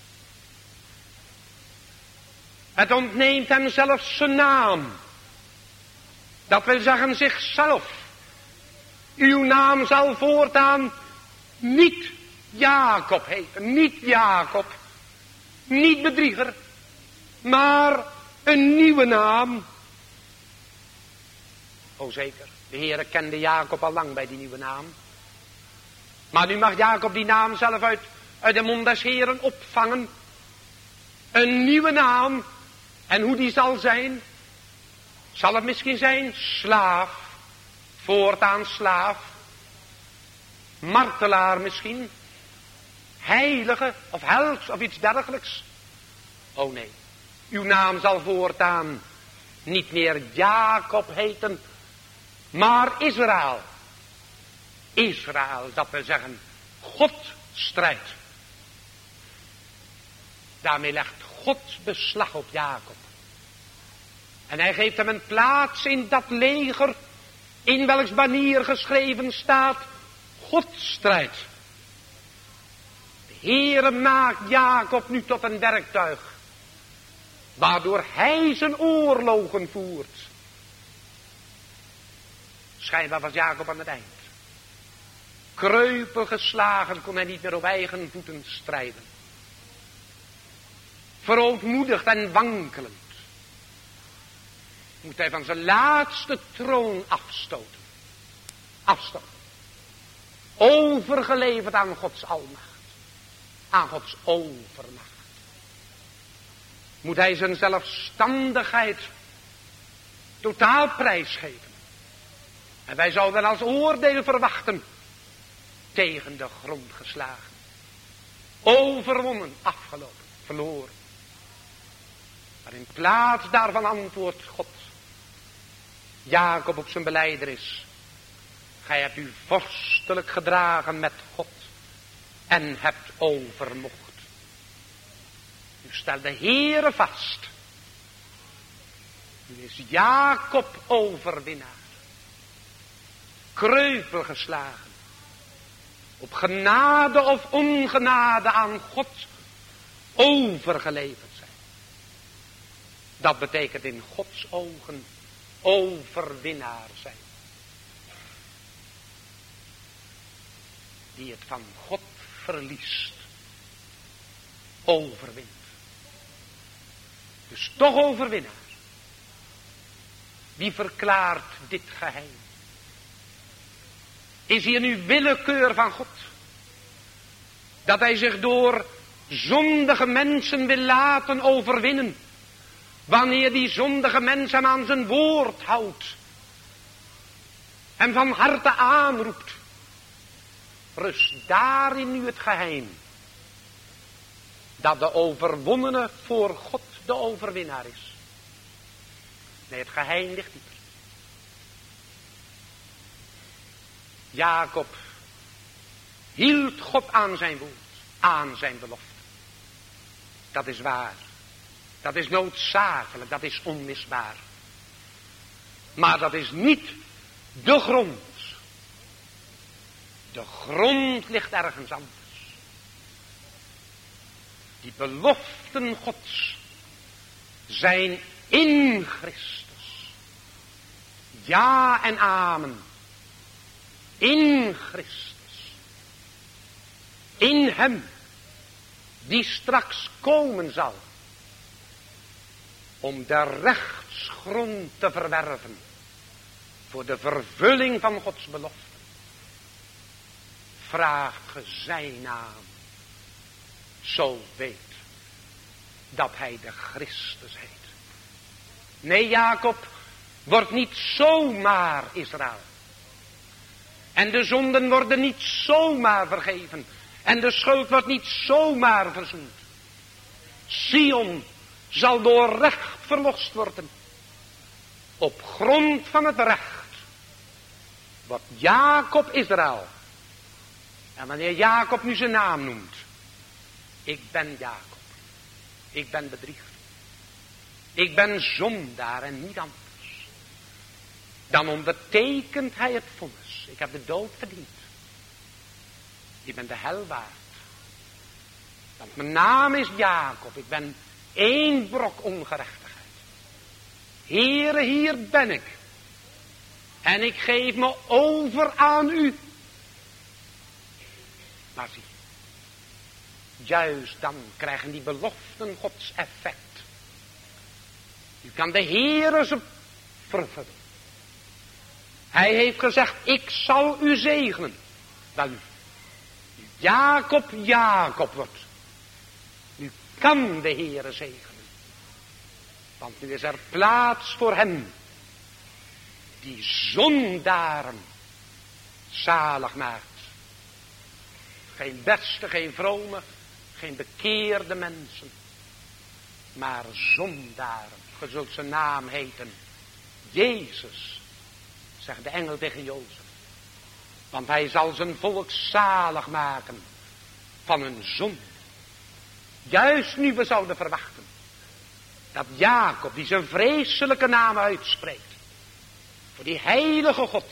Het ontneemt hem zelfs zijn naam. Dat wil zeggen zichzelf. Uw naam zal voortaan niet Jacob heten. Niet Jacob. Niet bedrieger. Maar een nieuwe naam. O zeker. De Heere kende Jacob al lang bij die nieuwe naam. Maar nu mag Jacob die naam zelf uit, uit de mond des Heeren opvangen. Een nieuwe naam. En hoe die zal zijn? Zal het misschien zijn slaaf. Voortaan slaaf. Martelaar misschien. Heilige of held of iets dergelijks. Oh nee. Uw naam zal voortaan niet meer Jacob heten. Maar Israël. Israël, dat we zeggen, God strijdt. Daarmee legt God beslag op Jacob. En hij geeft hem een plaats in dat leger, in welks banier geschreven staat, God strijdt. De Heere maakt Jacob nu tot een werktuig, waardoor hij zijn oorlogen voert. Schijnbaar was Jacob aan het eind. Kreupel geslagen kon hij niet meer op eigen voeten strijden. Verootmoedigd en wankelend moet hij van zijn laatste troon afstoten. Afstoten. Overgeleverd aan Gods almacht. Aan Gods overmacht. Moet hij zijn zelfstandigheid totaal prijsgeven. En wij zouden als oordeel verwachten. Tegen de grond geslagen. Overwonnen, afgelopen, verloren. Maar in plaats daarvan antwoordt God. Jacob op zijn belijdenis. Gij hebt u vorstelijk gedragen met God. En hebt overmocht. Nu stelt de Heere vast. Nu is Jacob overwinnaar. Kreupel geslagen. Op genade of ongenade aan God overgeleverd zijn. Dat betekent in Gods ogen overwinnaar zijn. Die het van God verliest. Overwint. Dus toch overwinnaar. Wie verklaart dit geheim? Is hier nu willekeur van God? Dat hij zich door zondige mensen wil laten overwinnen. Wanneer die zondige mens hem aan zijn woord houdt. En van harte aanroept. Rust daarin nu het geheim. Dat de overwonnene voor God de overwinnaar is. Nee, het geheim ligt dieper. Jacob hield God aan zijn woord, aan zijn belofte. Dat is waar. Dat is noodzakelijk, dat is onmisbaar. Maar dat is niet de grond. De grond ligt ergens anders. Die beloften Gods zijn in Christus. Ja en amen. In Christus. In hem. Die straks komen zal. Om de rechtsgrond te verwerven. Voor de vervulling van Gods belofte. Vraagt ge zijn naam. Zo weet. Dat hij de Christus heet. Nee, Jacob wordt niet zomaar Israël. En de zonden worden niet zomaar vergeven. En de schuld wordt niet zomaar verzoend. Sion zal door recht verlost worden. Op grond van het recht. Wordt Jacob Israël. En wanneer Jacob nu zijn naam noemt. Ik ben Jacob. Ik ben bedrieger. Ik ben zondaar en niet anders. Dan ondertekent hij het vonnis. Ik heb de dood verdiend. Ik ben de hel waard. Want mijn naam is Jacob. Ik ben één brok ongerechtigheid. Heere, hier ben ik. En ik geef me over aan u. Maar zie. Juist dan krijgen die beloften Gods effect. U kan de Heere ze vervullen. Hij heeft gezegd, ik zal u zegenen. Wel, Jacob Jacob wordt. Nu kan de Heere zegenen. Want nu is er plaats voor hem. Die zondaren zalig maakt. Geen beste, geen vrome, geen bekeerde mensen. Maar zondaren. Ge zult zijn naam heten. Jezus, zegt de engel tegen Jozef. Want hij zal zijn volk zalig maken van hun zonde. Juist nu we zouden verwachten dat Jacob, die zijn vreselijke naam uitspreekt, voor die heilige God,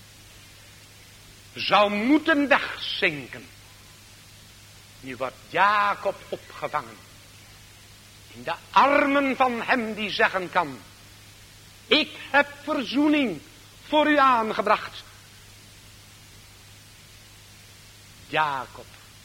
zou moeten wegzinken. Nu wordt Jacob opgevangen in de armen van hem die zeggen kan, ik heb verzoening voor u aangebracht. Jacob,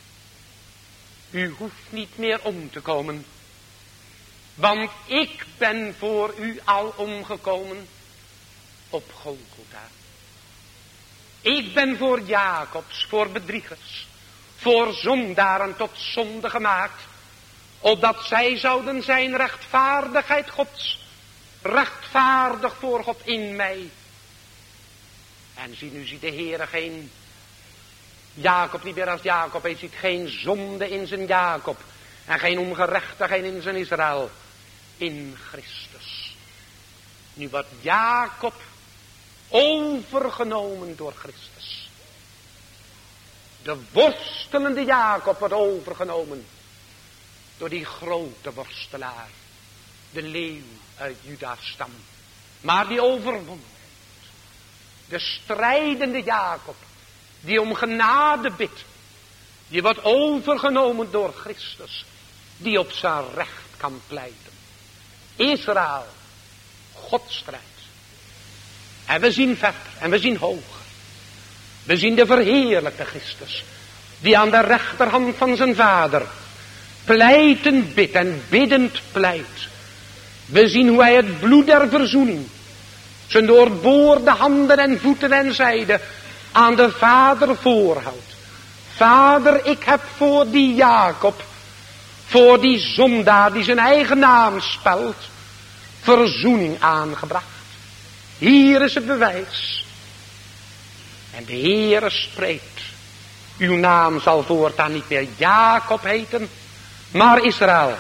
u hoeft niet meer om te komen, want ik ben voor u al omgekomen op Golgotha. Ik ben voor Jacobs, voor bedriegers, voor zondaren tot zonde gemaakt, opdat zij zouden zijn rechtvaardigheid Gods, rechtvaardig voor God in mij. En zie, nu ziet de Heere geen Jacob niet meer als Jacob. Hij ziet geen zonde in zijn Jacob. En geen ongerechtigheid in zijn Israël. In Christus. Nu wordt Jacob overgenomen door Christus. De worstelende Jacob wordt overgenomen door die grote worstelaar. De leeuw uit Juda's stam. Maar die overwon. De strijdende Jacob. Die om genade bidt. Die wordt overgenomen door Christus. Die op zijn recht kan pleiten. Israël. God strijdt. En we zien verder. En we zien hoog. We zien de verheerlijkte Christus. Die aan de rechterhand van zijn vader pleitend bidt en biddend pleit. We zien hoe hij het bloed der verzoening, zijn doorboorde handen en voeten en zijden, aan de vader voorhoudt. Vader, ik heb voor die Jacob, voor die zondaar die zijn eigen naam spelt, verzoening aangebracht. Hier is het bewijs. En de Heere spreekt. Uw naam zal voortaan niet meer Jacob heten, maar Israël.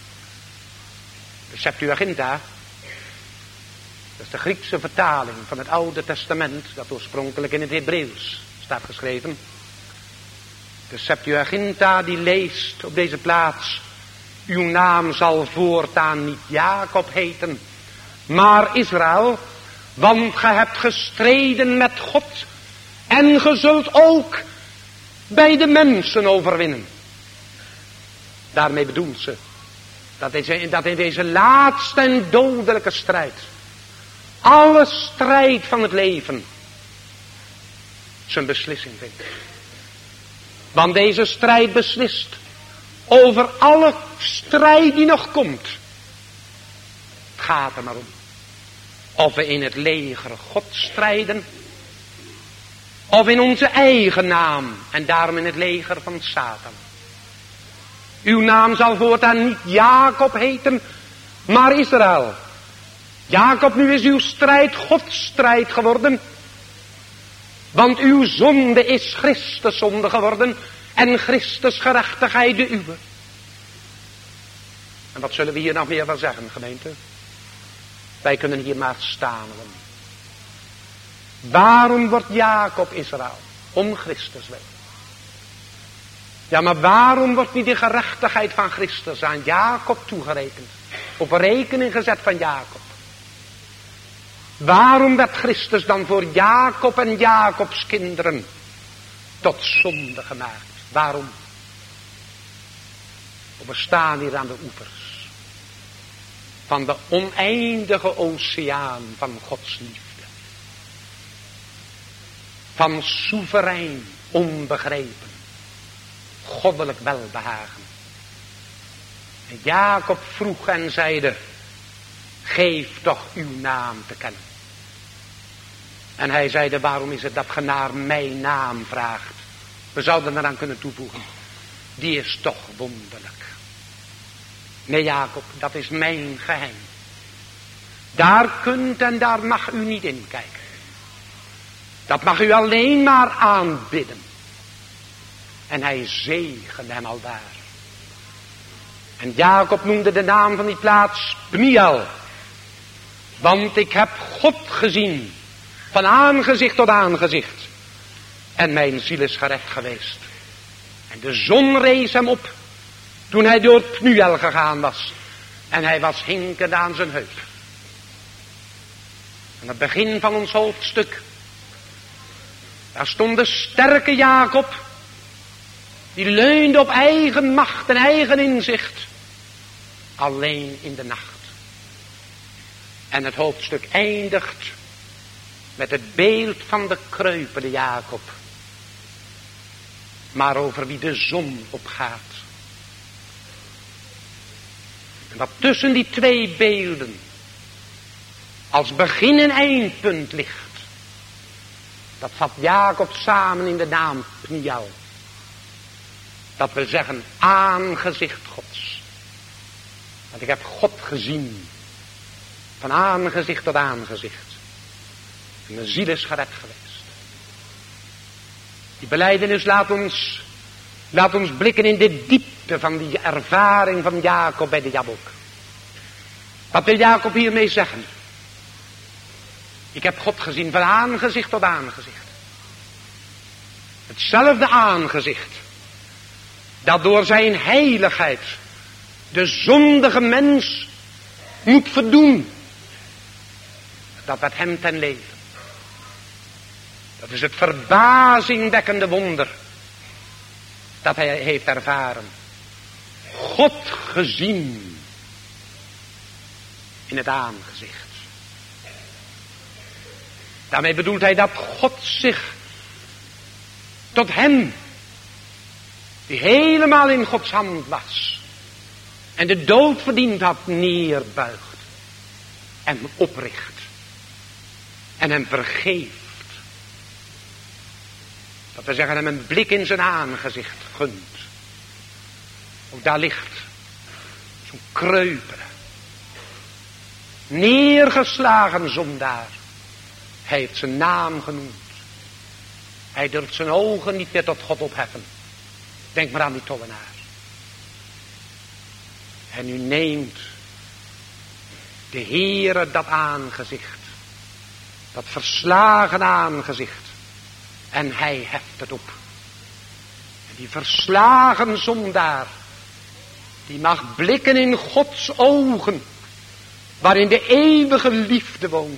De Septuaginta, dat is de Griekse vertaling van het Oude Testament, dat oorspronkelijk in het Hebreeuws staat geschreven. De Septuaginta die leest op deze plaats, uw naam zal voortaan niet Jacob heten, maar Israël, want ge hebt gestreden met God en ge zult ook bij de mensen overwinnen. Daarmee bedoelt ze dat, deze, dat in deze laatste en dodelijke strijd, alle strijd van het leven, zijn beslissing vindt. Want deze strijd beslist over alle strijd die nog komt. Het gaat er maar om. Of we in het leger God strijden, of in onze eigen naam, en daarom in het leger van Satan. Uw naam zal voortaan niet Jacob heten, maar Israël. Jacob, nu is uw strijd Gods strijd geworden. Want uw zonde is Christus zonde geworden. En Christus gerechtigheid de uwe. En wat zullen we hier nog meer van zeggen, gemeente? Wij kunnen hier maar stamelen. Waarom wordt Jacob Israël? Om Christus wil. Ja, maar waarom wordt niet de gerechtigheid van Christus aan Jacob toegerekend? Op rekening gezet van Jacob. Waarom werd Christus dan voor Jacob en Jacobs kinderen tot zonde gemaakt? Waarom? We staan hier aan de oevers van de oneindige oceaan van Gods liefde. Van soeverein, onbegrepen, goddelijk welbehagen. En Jacob vroeg en zeide, geef toch uw naam te kennen. En hij zeide, waarom is het dat ge naar mijn naam vraagt? We zouden eraan kunnen toevoegen. Die is toch wonderlijk. Nee, Jacob, dat is mijn geheim. Daar kunt en daar mag u niet in kijken. Dat mag u alleen maar aanbidden. En hij zegende hem aldaar. En Jacob noemde de naam van die plaats Pniel. Want ik heb God gezien. Van aangezicht tot aangezicht. En mijn ziel is gered geweest. En de zon rees hem op. Toen hij door Pniel gegaan was. En hij was hinkend aan zijn heup. Aan het begin van ons hoofdstuk. Daar stond de sterke Jacob. Die leunde op eigen macht en eigen inzicht. Alleen in de nacht. En het hoofdstuk eindigt met het beeld van de kreupele Jacob. Maar over wie de zon opgaat. En wat tussen die twee beelden als begin en eindpunt ligt. Dat vat Jacob samen in de naam Pniel. Dat wil zeggen aangezicht Gods. Want ik heb God gezien. Van aangezicht tot aangezicht. En mijn ziel is gered geweest. Die belijdenis laat ons, laat ons blikken in de diepte van die ervaring van Jacob bij de Jabok. Wat wil Jacob hiermee zeggen? Ik heb God gezien van aangezicht tot aangezicht. Hetzelfde aangezicht. Dat door zijn heiligheid de zondige mens moet verdoen. Dat werd hem ten leven. Dat is het verbazingwekkende wonder dat hij heeft ervaren. God gezien in het aangezicht. Daarmee bedoelt hij dat God zich tot hem, die helemaal in Gods hand was en de dood verdiend had, neerbuigt en hem opricht en hem vergeeft. Dat we zeggen hem een blik in zijn aangezicht gunt. Ook daar ligt zo'n kreupele, neergeslagen zondaar. Hij heeft zijn naam genoemd. Hij durft zijn ogen niet meer tot God opheffen. Denk maar aan die tollenaar. En u neemt de Heere dat aangezicht. Dat verslagen aangezicht. En hij heft het op. En die verslagen zondaar. Die mag blikken in Gods ogen. Waarin de eeuwige liefde woont.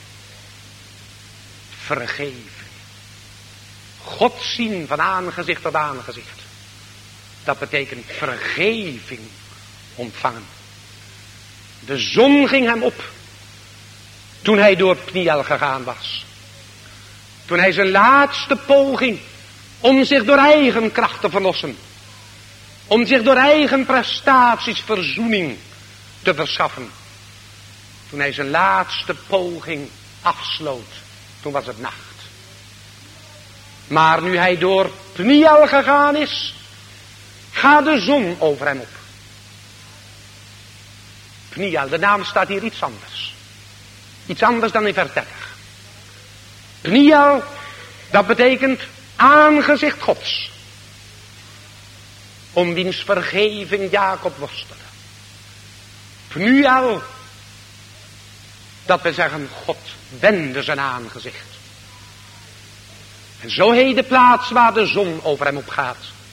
Vergeven. God zien van aangezicht tot aangezicht. Dat betekent vergeving ontvangen. De zon ging hem op. Toen hij door Pniel gegaan was. Toen hij zijn laatste poging om zich door eigen kracht te verlossen. Om zich door eigen prestaties verzoening te verschaffen. Toen hij zijn laatste poging afsloot. Toen was het nacht. Maar nu hij door Pniel gegaan is, gaat de zon over hem op. Pniel, de naam staat hier iets anders. Iets anders dan in vers dertig. Pniel, dat betekent aangezicht Gods. Om wiens vergeving Jacob worstelde. Pniel, dat we zeggen God wendde zijn aangezicht. En zo heet de plaats waar de zon over hem opgaat.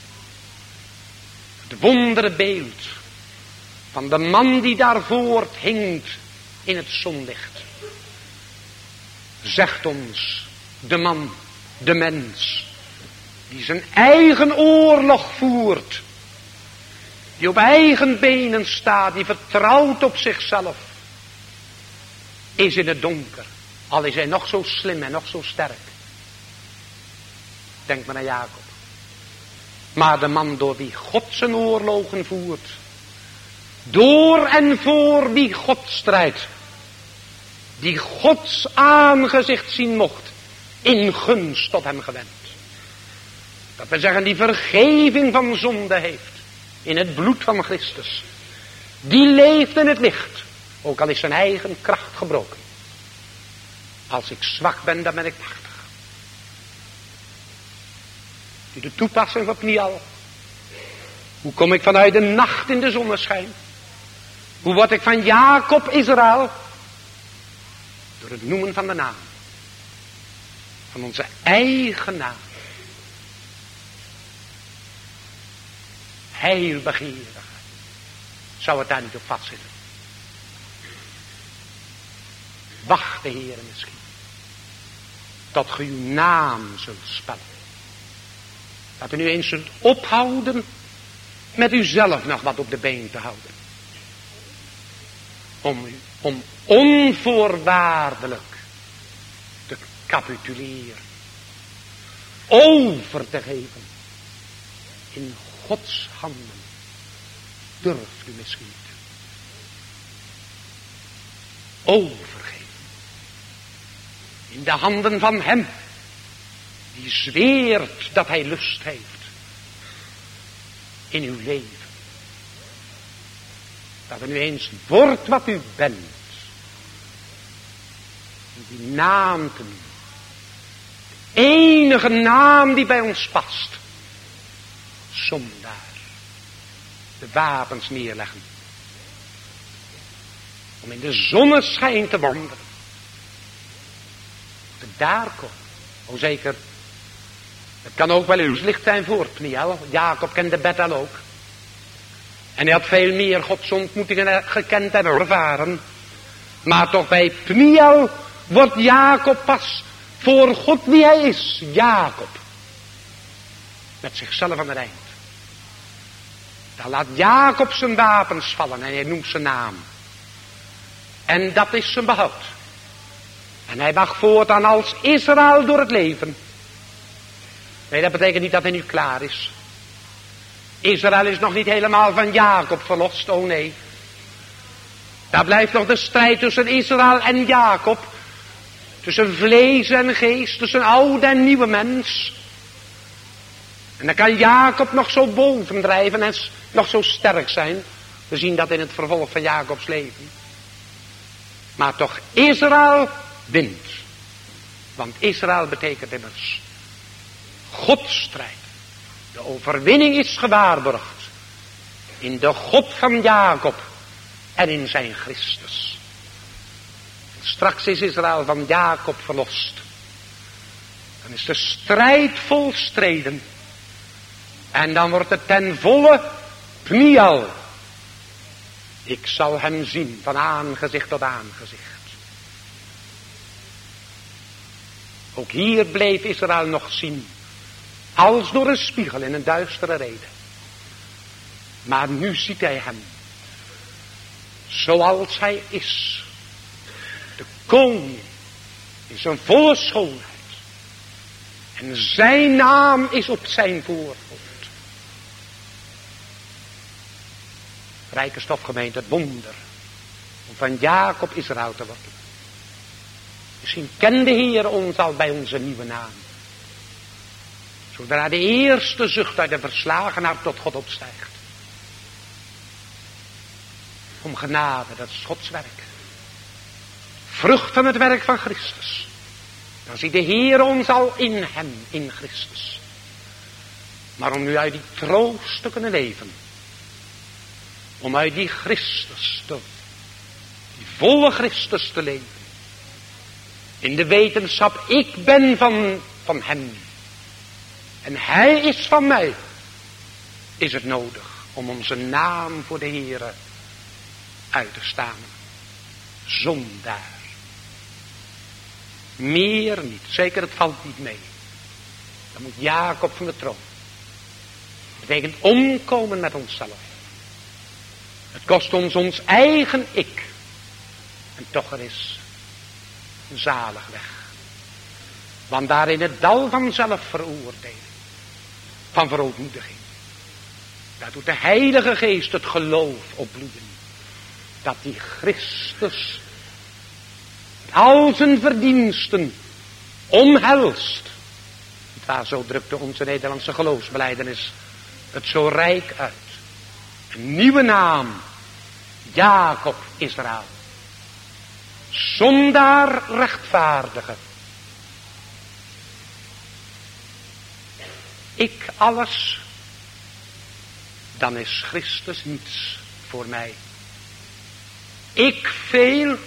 Het wondere beeld van de man die daar voort hinkt in het zonlicht. Zegt ons de man, de mens, die zijn eigen oorlog voert. Die op eigen benen staat, die vertrouwt op zichzelf. Is in het donker, al is hij nog zo slim en nog zo sterk. Denk maar naar Jacob. Maar de man door wie God zijn oorlogen voert. Door en voor wie God strijdt. die Gods aangezicht zien mocht, in gunst tot hem gewend. Dat we zeggen, die vergeving van zonde heeft, in het bloed van Christus. Die leeft in het licht, ook al is zijn eigen kracht gebroken. Als ik zwak ben, dan ben ik machtig. Die de toepassing van Pniel. Hoe kom ik vanuit de nacht in de zonneschijn? Hoe word ik van Jacob Israël? Door het noemen van de naam. Van onze eigen naam. Heilbegeerige. Zou het daar niet op vastzitten? Wacht de Heer misschien. Tot ge uw naam zult spellen. Dat u nu eens zult ophouden met uzelf nog wat op de been te houden. Om, u, om onvoorwaardelijk te capituleren. Over te geven. In Gods handen. Durft u misschien niet. Overgeven. In de handen van hem. Die zweert dat hij lust heeft. In uw leven. Dat er nu eens wordt wat u bent. En die naam te noemen. De enige naam die bij ons past. Zondaar. De wapens neerleggen. Om in de zonneschijn te wandelen. Te daar komen. O zeker. Het kan ook wel uw licht zijn voor Pniel. Jacob kende Bethel ook. En hij had veel meer Gods ontmoetingen gekend en ervaren. Maar toch bij Pniel wordt Jacob pas voor God wie hij is. Jacob. Met zichzelf aan het eind. Dan laat Jacob zijn wapens vallen en hij noemt zijn naam. En dat is zijn behoud. En hij mag voortaan als Israël door het leven. Nee, dat betekent niet dat hij nu klaar is. Israël is nog niet helemaal van Jacob verlost, oh nee. Daar blijft nog de strijd tussen Israël en Jacob. Tussen vlees en geest, tussen oude en nieuwe mens. En dan kan Jacob nog zo bovendrijven en nog zo sterk zijn. We zien dat in het vervolg van Jacobs leven. Maar toch Israël wint. Want Israël betekent immers Gods strijd. De overwinning is gewaarborgd in de God van Jacob en in zijn Christus. En straks is Israël van Jacob verlost. Dan is de strijd volstreden. En dan wordt het ten volle Pniel. Ik zal hem zien van aangezicht tot aangezicht. Ook hier bleef Israël nog zien. Als door een spiegel in een duistere reden. Maar nu ziet hij hem. Zoals hij is. De koning. In zijn volle schoonheid. En zijn naam is op zijn voorhoofd. Rijke stofgemeente, het wonder. Om van Jacob Israël te worden. Misschien kent de Heer ons al bij onze nieuwe naam. Zodra de eerste zucht uit de verslagenheid tot God opstijgt. Om genade, dat is Gods werk. Vrucht van het werk van Christus. Dan ziet de Heer ons al in hem, in Christus. Maar om nu uit die troost te kunnen leven. Om uit die Christus, te, die volle Christus te leven. In de wetenschap, ik ben van, van hem. En hij is van mij. Is het nodig om onze naam voor de Heere uit te staan. Zondaar. Meer niet. Zeker het valt niet mee. Dan moet Jacob van de troon. Dat betekent omkomen met onszelf. Het kost ons ons eigen ik. En toch er is een zalig weg. Want daar in het dal van zelfveroordeling. Van verootmoediging. Daar doet de Heilige Geest het geloof opbloeien. Dat die Christus het al zijn verdiensten omhelst. Waar zo drukte onze Nederlandse geloofsbelijdenis het zo rijk uit. Een nieuwe naam. Jacob Israël. Zondaar rechtvaardige. Ik alles. Dan is Christus niets voor mij. Ik veel.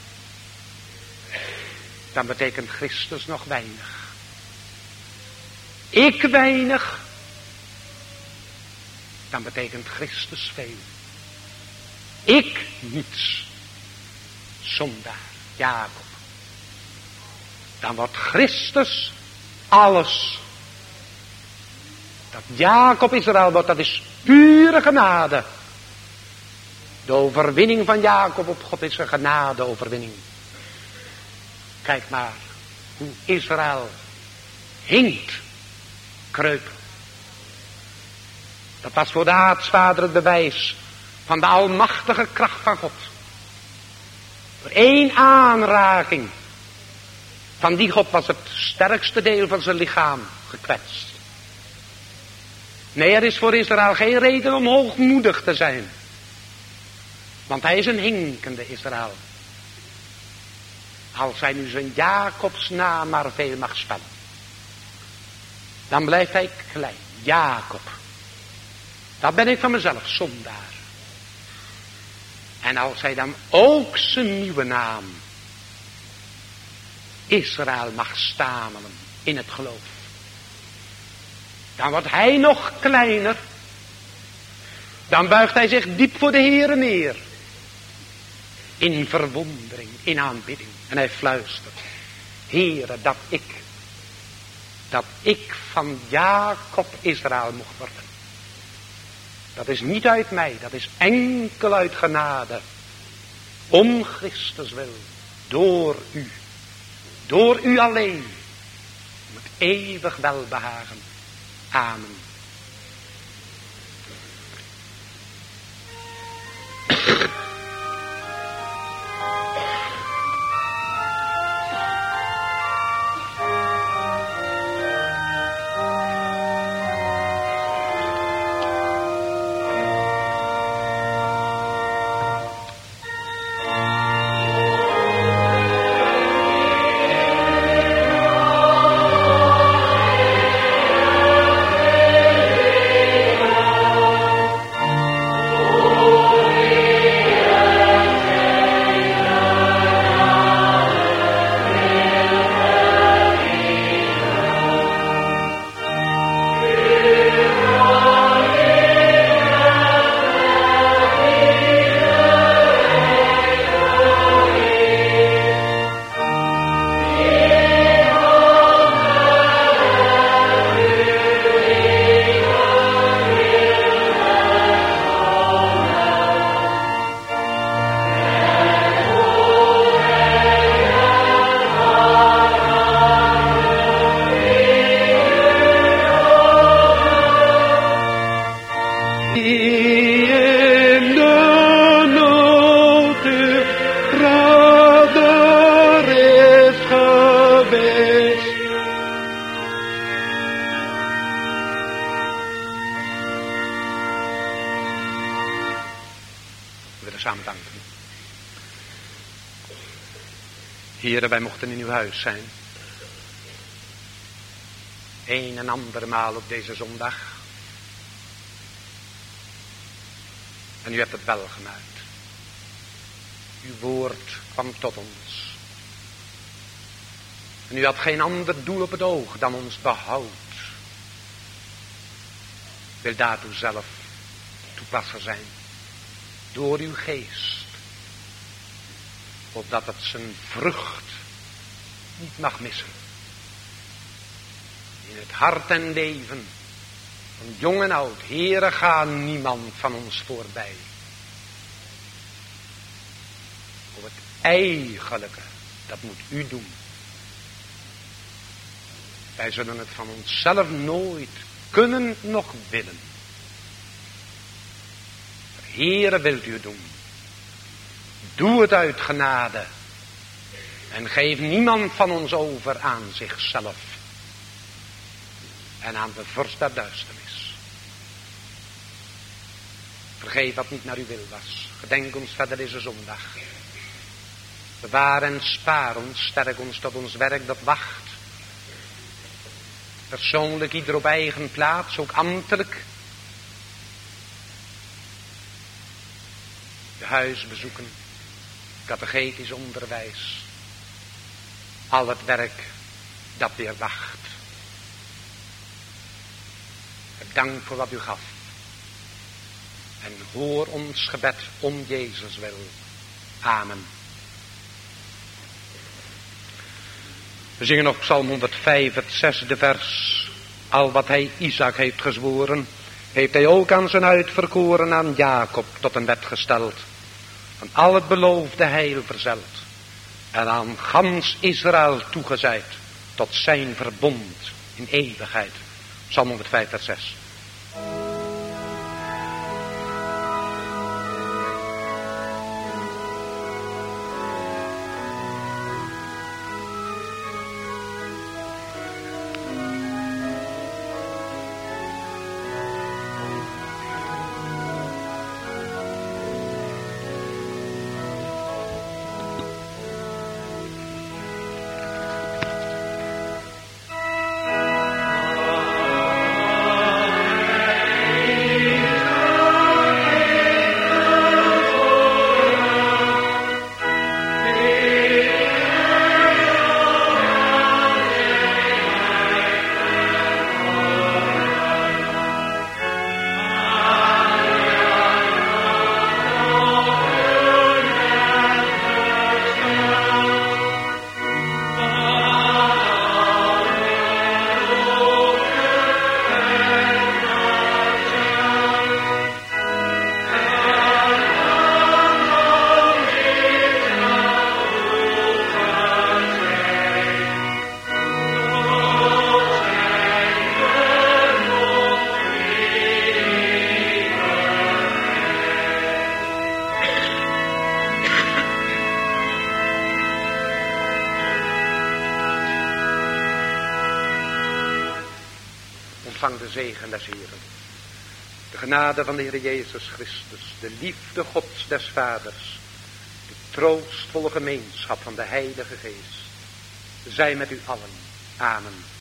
Dan betekent Christus nog weinig. Ik weinig. Dan betekent Christus veel. Ik niets. Zondaar. Jacob. Dan wordt Christus alles. Dat Jacob Israël wordt, dat is pure genade. De overwinning van Jacob op God is een genade-overwinning. Kijk maar hoe Israël hinkt, kreup. Dat was voor de aartsvader het bewijs van de almachtige kracht van God. Door één aanraking van die God was het sterkste deel van zijn lichaam gekwetst. Nee, er is voor Israël geen reden om hoogmoedig te zijn. Want hij is een hinkende Israël. Als hij nu zijn Jacobs naam maar veel mag spellen. Dan blijft hij klein. Jacob. Dat ben ik van mezelf, zondaar. En als hij dan ook zijn nieuwe naam Israël mag stamelen in het geloof. Dan wordt hij nog kleiner. Dan buigt hij zich diep voor de Heere neer. In verwondering, in aanbidding. En hij fluistert. Heere, dat ik, dat ik van Jacob Israël mocht worden. Dat is niet uit mij, dat is enkel uit genade. Om Christus wil, door u. Door u alleen. Om het eeuwig welbehagen. Amen. Heren, wij mochten in uw huis zijn. Een en andermaal op deze zondag. En u hebt het wel gemaakt. Uw woord kwam tot ons. En u had geen ander doel op het oog dan ons behoud. Wil daartoe zelf toepasser zijn. Door uw geest. Opdat het zijn vrucht niet mag missen. In het hart en leven van jong en oud. Heere, ga niemand van ons voorbij. Op het eigenlijke, dat moet u doen. Wij zullen het van onszelf nooit kunnen nog willen. Heere, wilt u het doen. Doe het uit genade. En geef niemand van ons over aan zichzelf. En aan de vorst der duisternis. Vergeet wat niet naar uw wil was. Gedenk ons verder deze zondag. Bewaar en spaar ons, sterk ons tot ons werk dat wacht. Persoonlijk ieder op eigen plaats, ook ambtelijk. De huisbezoeken, catechetisch onderwijs. Al het werk dat weer wacht. Dank voor wat u gaf. En hoor ons gebed om Jezus wil. Amen. We zingen nog Psalm honderdvijf, het zesde vers. Al wat hij Isaac heeft gezworen, heeft hij ook aan zijn uitverkoren, aan Jacob tot een wet gesteld. Van al het beloofde heil verzeld. En aan gans Israël toegezeid, tot zijn verbond in eeuwigheid. Psalm honderdvijf, vers zes. Ontvang de zegen des Heeren. De genade van de Heer Jezus Christus. De liefde Gods des Vaders. De troostvolle gemeenschap van de Heilige Geest. Zij met u allen. Amen.